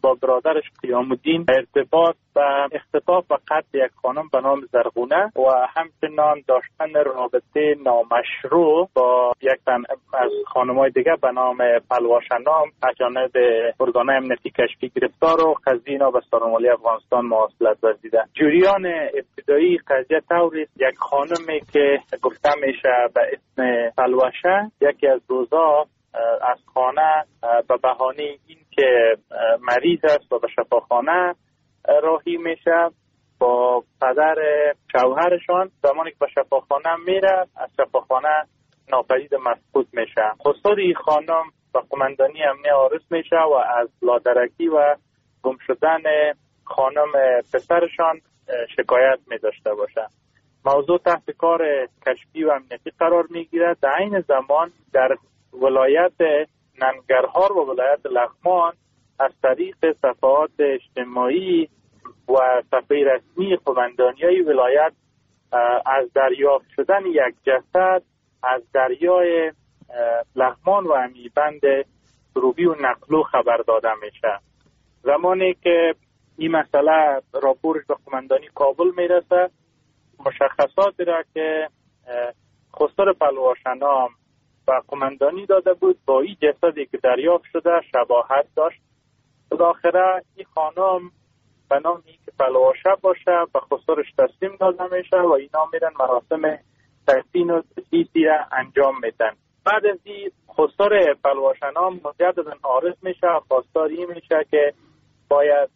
با برادرش قیام الدین ارتباط و اختطاف و قتل یک خانم به نام زرغونه و همچنان داشتن رابطه نامشروع با یک تن از خانم‌های دیگه به نام پلواشنام از جانب ارگان امنیتی کشفی گرفتار و قضیه اینا به سارنوالی افغانستان مواصلت ورزیده. جریان ابتدایی قضیه طوری است یک خانمی که گفته میشه به اسم پلوشه یکی از روزا از خانه به بهانه این که مریض است و به شفاخانه راهی میشه با پدر شوهرشان. زمانی که به شفاخانه میره از شفاخانه ناپدید مفقود میشه. خسر این خانم به قماندانی امنیه عارض میشه و از لادرکی و گم شدن خانم پسرشان شکایت میداشته باشه. موضوع تحت کار کشفی و امنیتی قرار میگیره. در این زمان در ولایت ننگرهار و ولایت لغمان از طریق صفحات اجتماعی و صفحه رسمی قماندانی‌های ولایت از دریافت شدن یک جسد از دریای لغمان و امیبند سروبی و نقلو خبر داده میشه. زمانی که این مسئله راپورش به قماندانی کابل میرسه، مشخصاتی را که خسر پلواشنام و قماندانی داده بود با این جسدی که دریافت شده شباهت داشت. بالاخره این خانم به نام این که پلواشه باشه به خسرش تسلیم داده میشه و اینا میرن مراسم تدفین و تجهیزی را انجام میدن. بعد از این خسر پلواشنام مجددا عارض میشه، خواستار این میشه که باید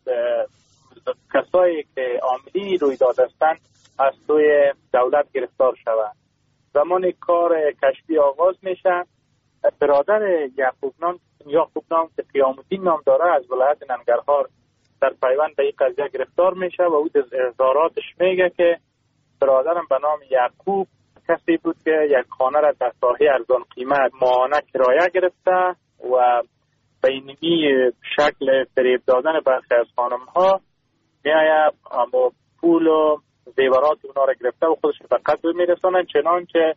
کسایی که عاملی رویداد هستند از سوی دولت گرفتار شوند. زمانی کار کشفی آغاز میشه، برادر یعقوب نام که قیام الدین نام داره از ولایت ننگرهار در پیوند به این قضیه گرفتار میشه و او از اظهاراتش میگه که برادرم به نام یعقوب کسی بود که یک خانه را در ساحه ارزان قیمت ماهانه کرایه گرفته و به اینی شکل فریب دادن برخی از خانم ها میآید اما پول و زیورات اونا را گرفته و خودش به قتل میرسانن. چنانچه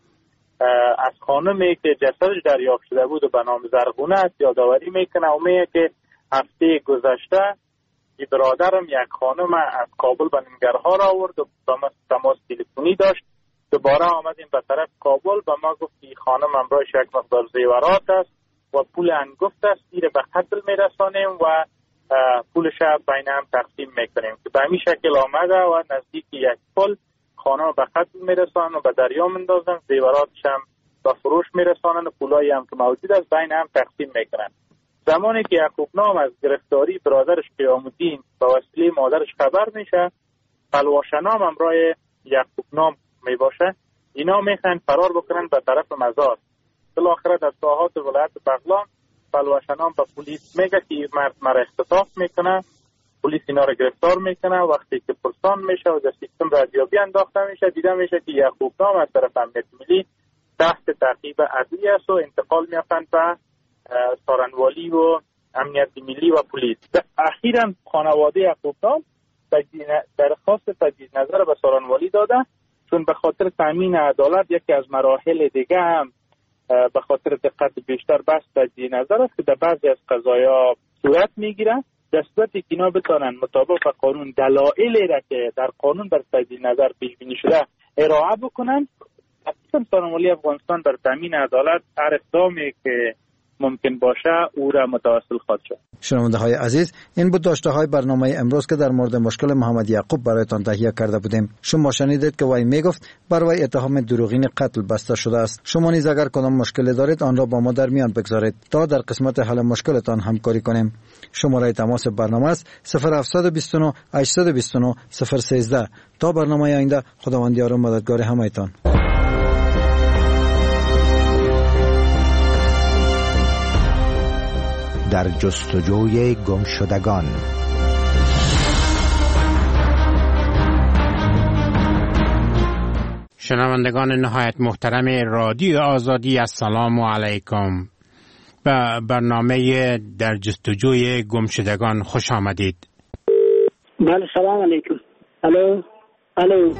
از خانمی که جسدش دریافت شده بود و به نام زرغونه است یادآوری میکنه و میگه که هفته گذشته این برادرم یک خانم از کابل به ننگرهار آورد و تماس تلفنی داشت. دوباره آمدیم به طرف کابل به ما گفت که خانم همراهش یک مقدار زیورات است و پول انگفت است، این به قتل میرسانیم و پولش بین هم تقسیم میکنیم که به همین شکل آمده و نزدیک یک پل خانم به قتل میرسانن و به دریا مندازن، زیوراتش هم به فروش میرسانن و پولایی هم که موجود است بین هم تقسیم میکنن. زمانی که یعقوب نام از گرفتاری برادرش قیام الدین به وسیله مادرش خبر میشه، پلواشنام همراه یعقوب نام میباشه، اینا میخوان فرار بکنن به طرف مزار. بالاخره در ساحات ولایت بغلان پلواشنام به پلیس میگه که این مرد مرا اختطاف میکنه. پلیس اینا رو گرفتار میکنه. وقتی که پرسان میشه و در سیستم رادیویی انداخته میشه، دیده میشه که یعقوب نام از طرف امنیت ملی تحت تعقیب عدلی است و انتقال میکنن به سارنوالی و امنیت ملی و پلیس. اخیراً خانواده یعقوب نام درخواست تجدید نظر به سارنوالی داده، چون به خاطر تامین عدالت یکی از مراحل دیگه هم به خاطر دقت بیشتر بحث تجدید نظر است که در بعضی از قضایا صورت میگیره. در صورتی که اینا بتانن مطابق قانون دلایلی را که در قانون بر تجدید نظر پیش بینی شده ارائه بکنن، اصلا سارنوالی افغانستان بر تامین عدالت هر اقدامی که ممکن باشه او را متواصل خواهد شد. شنونده های عزیز، این بود داشته های برنامه امروز که در مورد مشکل محمد یعقوب برایتان تهیه کرده بودیم. شما شنیدید که وی میگفت بر وی اتهام دروغین قتل بسته شده است. شما نیز اگر کدام مشکلی دارید آن را با ما در میان بگذارید تا در قسمت حل مشکلتان همکاری کنیم. شماره تماس برنامه است 0729 829 013. تا برنامه آینده، خداوند یار و مددگار همه‌تان. در جستجوی گمشدگان. شنوندگان نهایت محترم رادیو آزادی، السلام علیکم. به برنامه در جستجوی گمشدگان خوش آمدید. بله، سلام علیکم. الو.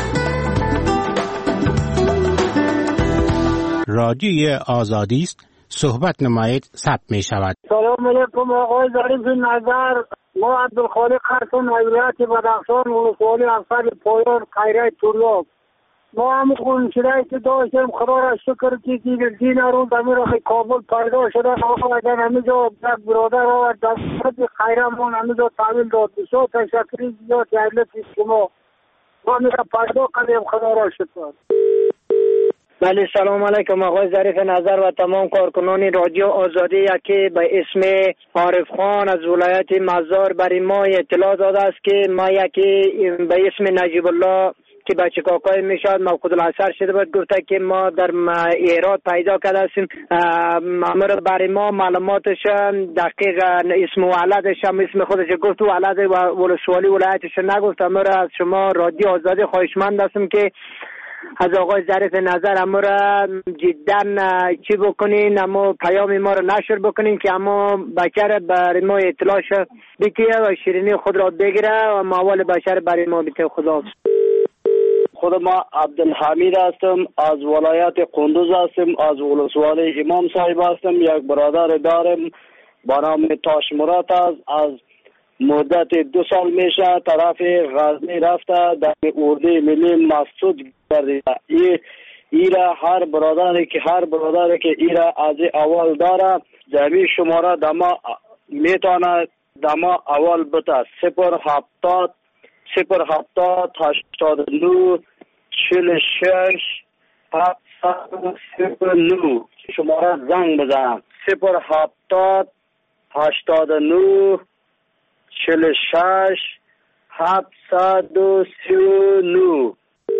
رادیو آزادی است، صحبت نمایید ثبت می شود. سلام علیکم آقای ظریف نظر. ما عبدالخالق هستم، ولایت بدخشان، ولسوالی افسر پایان خیریه طلاب. ما هم خونشده که داشتیم، خدا را شکر که دین رو زمین را کابل پیدا شده. اگر همیجا یک برادر را در خیرمون همیجا تحویل داد. بسیار تشکری زیاد علت شما. ما میره پیدا کنیم، خدا را شکر. بله، سلام علیکم آقای ظریف نظر و تمام کارکنان رادیو آزادی. یکی به اسم عارف خان از ولایت مزار برای ما اطلاع داده است که ما یکی به اسم نجیب الله که بچه کاکای میشد موقود الحصر شده بود، گفته که ما در ایراد پیدا کرده هستیم. امر برای ما معلوماتش دقیق اسم ولدش هم اسم خودش گفت، ولد و ولسوالی ولایتش نگفت. امر از شما رادیو آزادی خواهشمند هستم که از آقای ظریف نظر امر جدا چی بکنین، اما پیام ما رو نشر بکنین که اما بچه برای ما اطلاعش بکیه و شیرینی خود را بگیره و موال بشر برای ما بکیه. خدا. خود ما عبدالحمید هستم، از ولایت قندوز هستم، از ولسوالی امام صاحب هستم. یک برادر دارم با نام تاش مراد است. از مدت 2 سال میشه طرف غزنی رفته، در اردوی ملی مسعود گردیده. ایرا هر برادری که ایرا از اول داره جمعی شماره دما میتونه دما اول بته 070 89 46 709 شماره زنگ بزن. 070 89 46 739.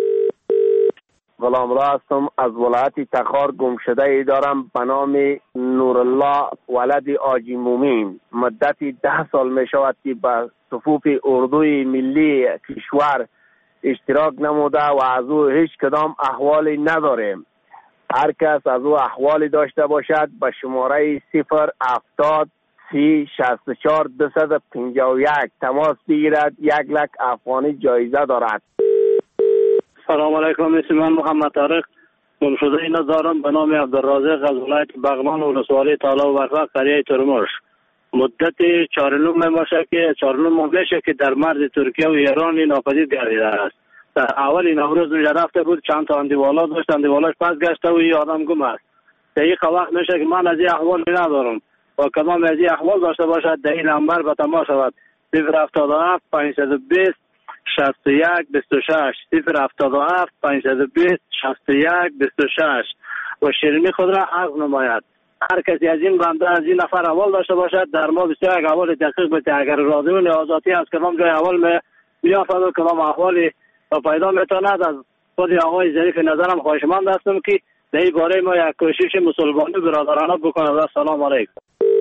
غلام را هستم، از ولایت تخار گمشده ای دارم به نام نورالله ولد آجی مومین. مدتی 10 سال می شود که به صفوف اردوی ملی کشور اشتراک نموده و از او هیچ کدام احوالی نداریم. هر کس از او احوالی داشته باشد به شماره 070 364 251 تماس بگیرد. 1 لک افغانی جایزه دارد. سلام علیکم، اسم من محمد طارق گمشده اینا دارم به نام عبدالرازق از ولایت بغلان و ولسوالی تالا و برفق قریه ترمش. مدت 4 ماه میشه که در مرز ترکیه و ایران ناپدید گردیده است. در اول نوروز رفته بود، چند تا اندیوالا داشت، اندیوالاش پس گشته و این آدم گم است. دقیقه وقت میشه که من از این احوال ندارم و کدام از این احوال داشته باشد در این نمبر به تماس شود. 077 520 61 26 077 520 61 26 و شیرینی خود را عرض نماید. هر کسی از این بنده از این نفر اول داشته باشد در ما بسیار یک اول دقیق بده. اگر رادیو آزادی از کدام جای اول میافد و کدام احوالی پیدا میتواند، از خود آقای ظریف نظرم خواهشمند هستم که در این باره ما یک کوشش مسلمانی برادرانه بکنند. سلام علیکم.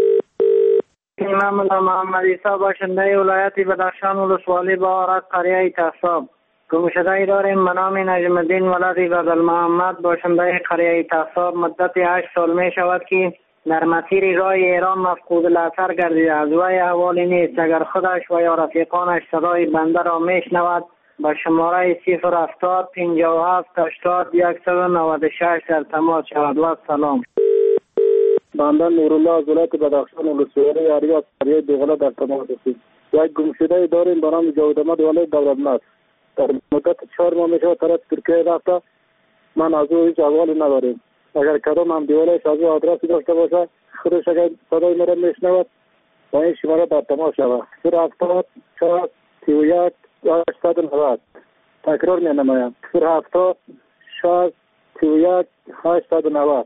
من محمد عیسی باشنده ولایت بدخشان ولسوالی بارک قریه تصاب. گمشده ای داریم به نام نجم الدین ولد بدل محمد باشنده قریه تصاب. مدت 8 سال می شود که در مسیر راه ایران مفقود الاثر گردیده. از وی احوالی نیست. اگر خودش و یا رفیقانش صدای بنده را می شنود با شماره 070 57 80 196 در تماس شود. و سلام. بنده نورالله از ولایت بدخشان ولسوالی اریاس قریه دوغله در تماس هستیم. یک گمشده داریم به نام جاوید احمد ولد دولتمند. در مدت 4 ماه میشه طرف ترکیه رفته، من از او هیچ احوالی نداریم. اگر کدام هم دیوالش از او آدرسی داشته باشه خودش اگر صدای مرا میشنود با این شماره در تماس شود. 070 31 890. تکرار می نمایم 070 31 890.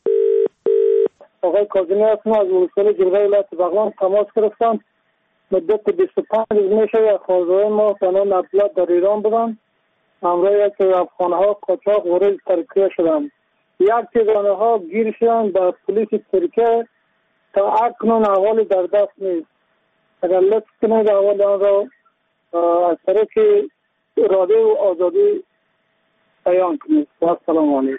آقای کاظمی هستم، از ولسوالی جرگه ولایت بغلان تماس گرفتم. مدت 25 روز میشه یک خانواده ما به نام عبدالله در ایران بودن، همراه یک افغانها قاچاق وارد ترکیه شدن. یک تیزانه ها گیر شدن به پلیس ترکیه. تا اکنون احوال در دست نیست. اگر لطف کنید احوال آن را از طریق رادیو آزادی بیان کنید. السلام علیکم.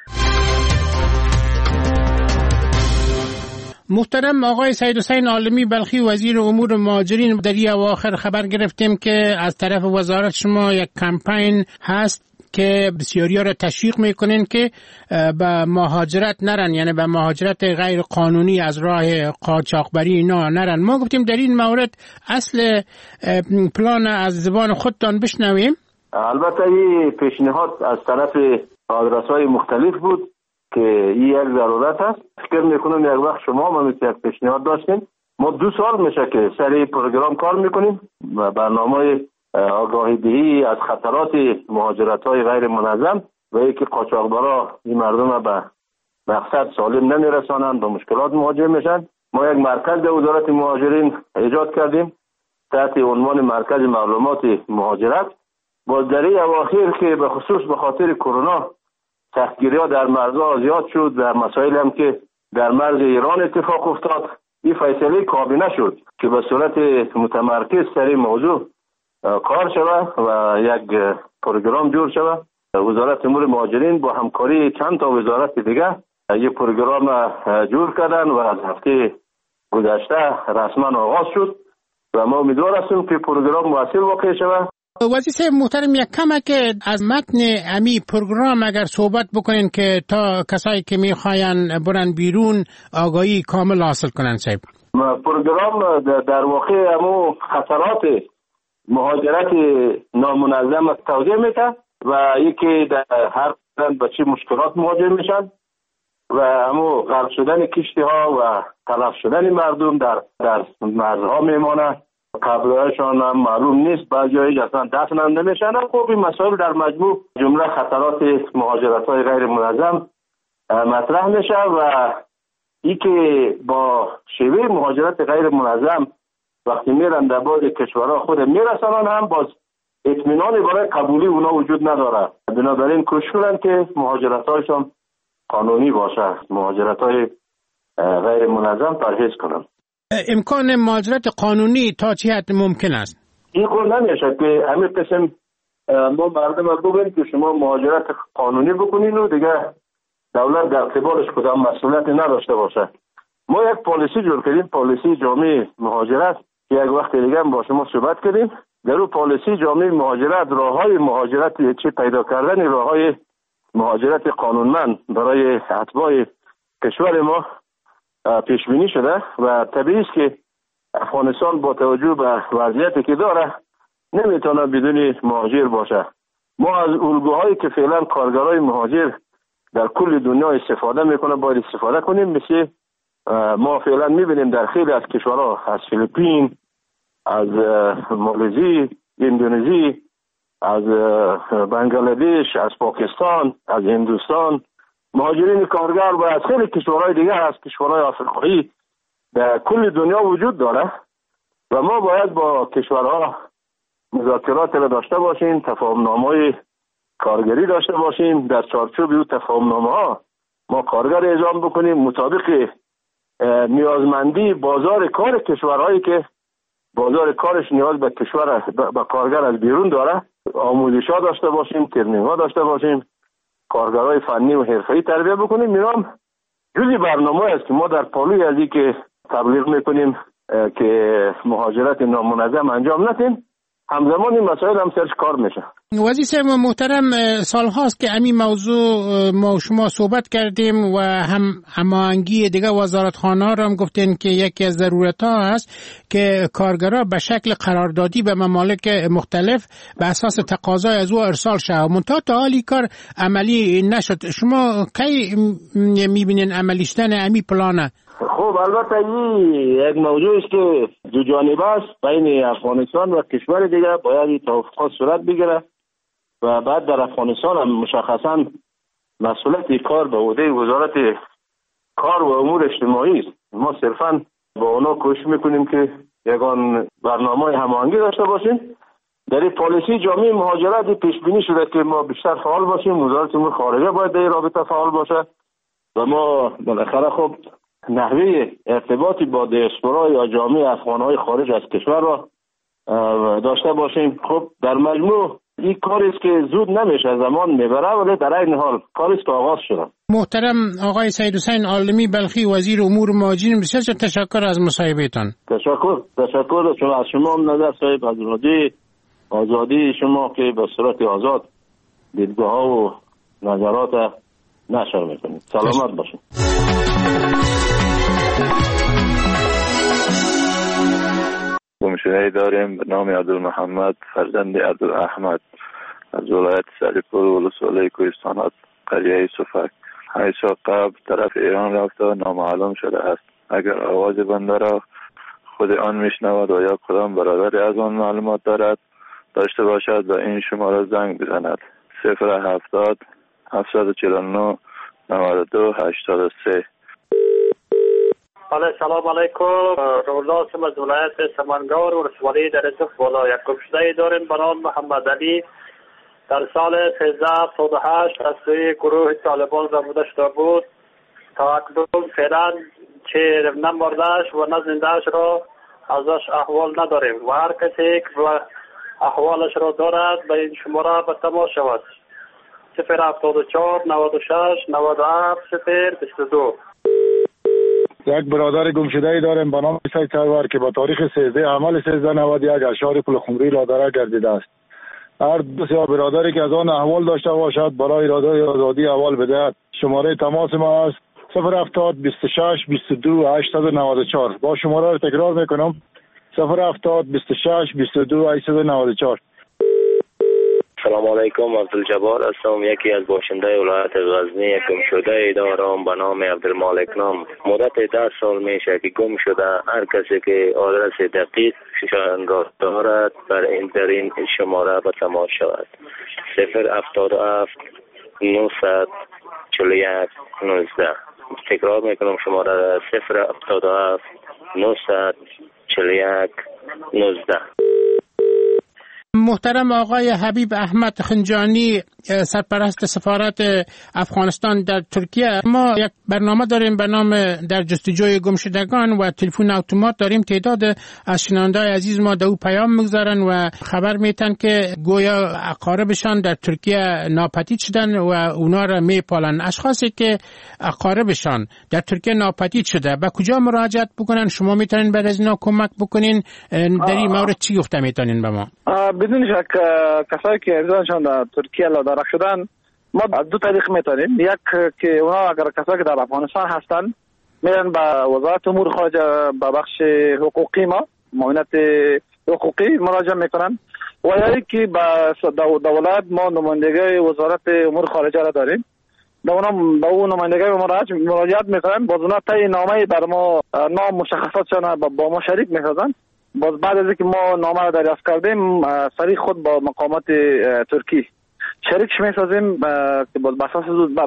محترم آقای سید حسین عالمی بلخی وزیر امور مهاجرین، در این اواخر خبر گرفتیم که از طرف وزارت شما یک کمپین هست که بسیاری ها را تشویق میکنین که به مهاجرت نرن، یعنی به مهاجرت غیر قانونی از راه قاچاقبری اینا نرن. ما گفتیم در این مورد اصل پلان از زبان خودتان بشنویم. البته این پیشنهاد از طرف آدرس‌های مختلف بود که این یک ضرورت است. فکر میکنم یک وقت شما هم یک پیشنهاد داشتین. ما 2 سال میشه که سر پروگرام کار میکنیم و برنامه آگاهی دهی از خطرات مهاجرت‌های غیر منظم و اینکه قاچاقبرا این مردم را به مقصد سالم نمیرسانند، با مشکلات مواجه میشن. ما یک مرکز در وزارت مهاجرین ایجاد کردیم تحت عنوان مرکز معلومات مهاجرت. باز در این اواخر که به خصوص به خاطر کرونا سختگیری‌ها در مرزها زیاد شد و مسائل هم که در مرز ایران اتفاق افتاد، این فیصله کابینه شد که به صورت متمرکز سر این موضوع کار شود و یک پروگرام جور شود. وزارت امور مهاجرین با همکاری چند تا وزارت دیگه یک پروگرام جور کردن و از هفته گذشته رسما آغاز شد و ما امیدوار هستیم که پروگرام مؤثر واقع شود. وزیر صاحب محترم، یک کمک از متن امی پروگرام اگر صحبت بکنین که تا کسایی که میخواین برن بیرون آگاهی کامل حاصل کنن. صاحب پروگرام در واقع همو خطرات مهاجرت نامنظم توضیح میده و یکی در هر قدم به چه مشکلات مواجه میشن و همو غرق شدن کشتی ها و تلف شدن مردم در مرزها میمانه. قبلهایشان هم معلوم نیست، بعضی اصلا دفن نمیشن. خب این مسائل در مجموع جمله خطرات مهاجرت های غیر منظم مطرح میشه و ای که با شیوه مهاجرت غیر منظم وقتی میرن در بعض کشورها خود میرسنن هم باز اطمینانی برای قبولی اونا وجود نداره. بنابراین کوشش کنن که مهاجرت هایشان قانونی باشه، مهاجرت های غیر منظم پرهیز کنن. امکان مهاجرت قانونی تا چه حد ممکن است؟ این قول نمیشه که همه قسم ما مردم رو بگویم که شما مهاجرت قانونی بکنین و دیگه دولت در قبالش کدام مسئولیتی نداشته باشه. ما یک پالیسی جور کردیم، پالیسی جامع مهاجرت، که یک وقت دیگه با شما صحبت کردیم. در اون پالیسی جامع مهاجرت راههای مهاجرت چه پیدا کردن راههای مهاجرت قانونمند برای اتباع کشور ما پیش بینی شده و طبیعی است که افغانستان با توجه به وضعیتی که داره نمیتونه بدون مهاجر باشه. ما از الگوهایی که فعلا کارگرای مهاجر در کل دنیا استفاده میکنه باید استفاده کنیم. مثل ما فعلا میبینیم در خیلی از کشورها، از فیلیپین، از مالزی، اندونزی، از بنگلادش، از پاکستان، از هندوستان، مهاجرین کارگر و از خیلی کشورهای دیگه، از کشورهای آفریقایی در کل دنیا وجود داره و ما باید با کشورها مذاکرات را داشته باشیم، تفاهم‌نامه‌های کارگری داشته باشیم. در چارچوب این تفاهم‌نامه‌ها ما کارگر اعزام بکنیم مطابق نیازمندی بازار کار کشورهایی که بازار کارش نیاز به کشور به کارگر از بیرون داره. آموزش‌ها داشته باشیم، ترنینگ‌ها داشته باشیم، کارگرای فنی و حرفه‌ای تربیت بکنیم. اینا جزئی برنامه است که ما در پالوی از اینکه تبلیغ میکنیم که مهاجرت نامنظم انجام ندیم، همزمان این مسائل هم سرش کار میشه. وزیر صاحب محترم، سال هاست که همین موضوع ما شما صحبت کردیم و هم هماهنگی دیگه وزارتخانه ها را هم گفتین که یکی از ضرورت ها هست که کارگرها به شکل قراردادی به ممالک مختلف به اساس تقاضای از او ارسال شود. منتها تا حالی کار عملی نشد. شما کی میبینین عملی شدن همین پلانه؟ خب البته این یک موضوع است که دو جانبه است. بین افغانستان و کشور دیگه باید توافقات صورت بگیره و بعد در افغانستان هم مشخصا مسئولیت کار به عهده وزارت کار و امور اجتماعی است. ما صرفا با اونا کوشش میکنیم که یگان برنامه هماهنگی داشته باشیم. در این پالیسی جامع مهاجرت پیش بینی شده که ما بیشتر فعال باشیم. وزارت امور خارجه باید در این رابطه فعال باشه و ما بالاخره خب نحوه ارتباطی با دیاسپورا یا جامعه افغان‌های خارج از کشور را داشته باشیم. خب در مجموع این کاری است که زود نمیشه، زمان میبره، ولی در این حال کاری است که آغاز شده. محترم آقای سید حسین عالمی بلخی، وزیر امور مهاجرین، بسیار تشکر از مصاحبهتان. تشکر از شما هم نظر صاحب، از آزادی شما که به صورت آزاد دیدگاه ها و نظرات نشر میکنیم. سلامت باشیم. گمشده‌ای داریم به نام عبدالمحمد فرزند عبدالاحمد از ولایت سریپور ولسوالی کوهستانات قریه صفک. 8 سال قبل طرف ایران رفته و نامعلوم شده است. اگر آواز بنده را خود آن میشنود و یا کدام برادری از آن معلومات داشته باشد و این شماره زنگ بزند. 070 749 92 83. سلام علیکم. رولا هستم از ولایت سمنگار ولسوالی در صف بالا. یک گمشده‌ای داریم به نام محمد علی. در سال 1378 از سوی گروه طالبان ربوده شده بود. تا اکنون فعلا چه نمرده‌اش و نه زنده‌اش را ازش احوال نداریم و هر کسی که احوالش را دارد به این شماره به تماس شود. 074 96 97 022. یک برادر گمشده‌ای داریم به نام سید سرور که با تاریخ 13 عمل 1391 اشعار پول خمری لادره گردیده است. هر دو برادری که از آن احوال داشته باشد برای اراده آزادی احوال بدهد. شماره تماس ما است 070 26 22 894. با شماره را تکرار میکنم 070 26 22 894. سلام علیکم. عبدالجبار هستم. یکی از باشنده ولایت غزنی. یک گمشده دارم به نام عبدالمالک نام. مدت 10 سال میشه که گم شده. هر کسی که آدرس دقیق شان را دارد در این شماره به تماس شود. 077 941 19. تکرار میکنم شماره 077 941 19. محترم آقای حبیب احمد خنجانی، سرپرست سفارت افغانستان در ترکیه، ما یک برنامه داریم به نام در جستجوی گمشدگان و تلفن اتومات داریم. تعداد از شنونده‌های عزیز ما در او پیام میگذارن و خبر میتن که گویا اقاربشان در ترکیه ناپدید شدن و اونا را میپالن. اشخاصی که اقاربشان در ترکیه ناپدید شده به کجا مراجعت بکنن؟ شما میتونین برای اینا کمک بکنین؟ در این مورد چی گفته میتونین به ما؟ بدون شک کسایی که عزیزانشان در ترکیه لادرک شدن ما از دو طریق میتونیم. یک که اونا اگر کسایی که در افغانستان هستن میرن به وزارت امور خارجه به بخش حقوقی ما معاونت حقوقی مراجعه میکنن و یا که به دولت ما نمایندگی وزارت امور خارجه را داریم. به اون نمایندگی مراجعت میکنن. باز اونا طی نامه بر ما نام مشخصاتشان با ما شریک میسازن. باز بعد از اینکه ما نامه را دریافت کردیم سریع خود با مقامات ترکی شریکش میسازیم که باز بساس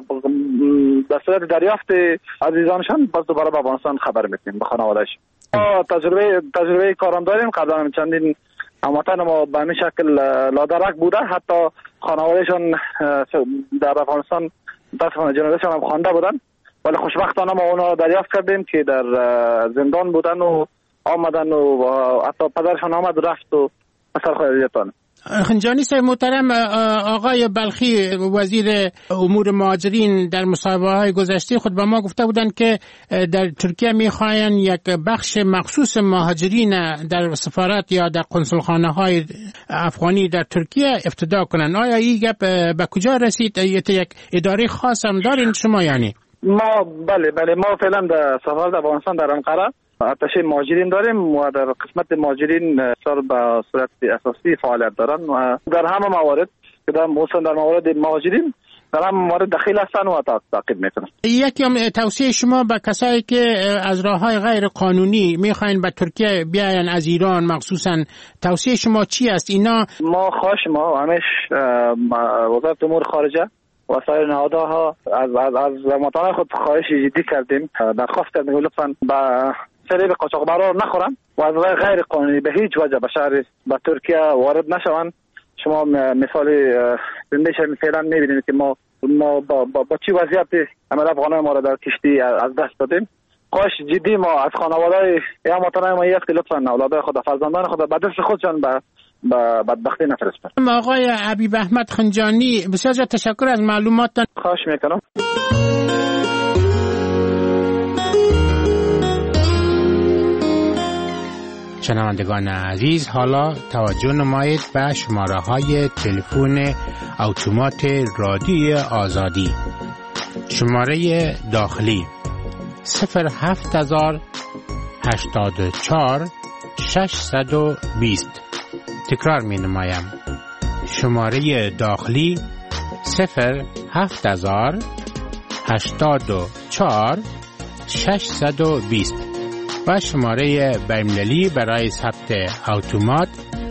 در صورت دریافت عزیزانشان باز دوباره به افغانستان خبر میکنیم به خانوادهش. تجربه کارم داریم. قبلا چندین هموطن ما به همین شکل لادرک بوده، حتی خانوادهشان در افغانستان متاسفانه جنازه‌شان هم خوانده بودن، ولی خوشبختانه ما اونا دریافت کردیم که در زندان بودن و آمدن و حتی پدرشان آمد رفت و مثلا خیلیتان. خنجانی صاحب محترم، آقای بلخی وزیر امور مهاجرین در مصاحبه‌های گذشته خود به ما گفته بودند که در ترکیه می‌خواهند یک بخش مخصوص مهاجرین در سفارت یا در قنصلخانه‌های افغانی در ترکیه افتتاح کنند. آیا این گپ به کجا رسید؟ یک اداره خاص هم دارین شما یعنی؟ ما بله ما فعلا در سفارت افغانستان در انقره اتشه مهاجرین داریم و در قسمت مهاجرین سر به صورت اساسی فعالیت دارن و در همه موارد که در موارد مهاجرین در همه موارد دخیل هستن و تعقیب میکنن. یکی توصیه شما به کسایی که از راههای غیر قانونی میخواین به ترکیه بیاین از ایران مخصوصا، توصیه شما چی است؟ اینا ما خواهش ما همیش وزارت امور خارجه و سایر نهادها از مطالعه خود خواهش جدی کردیم، درخواست کردیم لطفاً به سریع قاچاقبرا نخورن و از راه غیر قانونی به هیچ وجه به شهر به ترکیه وارد نشوند. شما مثال زندهش فعلا میبینید که ما با چی وضعیت عمل افغانای ما را در کشتی از دست دادیم. خواهش جدی ما از خانواده‌های یا مطالعه ما است که لطفاً اولادای خود فرزندان خود به دست خودشان به بدبختی نفرستن. آقای حبیب احمد خنجانی، بسیار تشکر از معلوماتتان. خواهش میکنم. شنوندگان عزیز، حالا توجه نمایید به شماره های تلفن اتومات رادیوی آزادی. شماره داخلی 07084 620. تکرار می نمایم. شماره داخلی 07084 620 و شماره بین‌المللی برای ثبت اتومات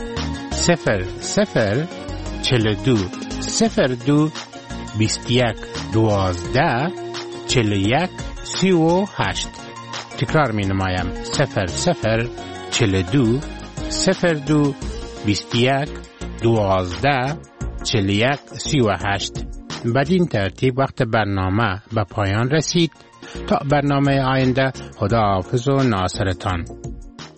0042 02 21 12 41 38. تکرار می نمایم. 0042 02 21 12 41 38. بدین ترتیب وقت برنامه به پایان رسید. تا برنامه آینده، خدا حافظ و ناصرتان.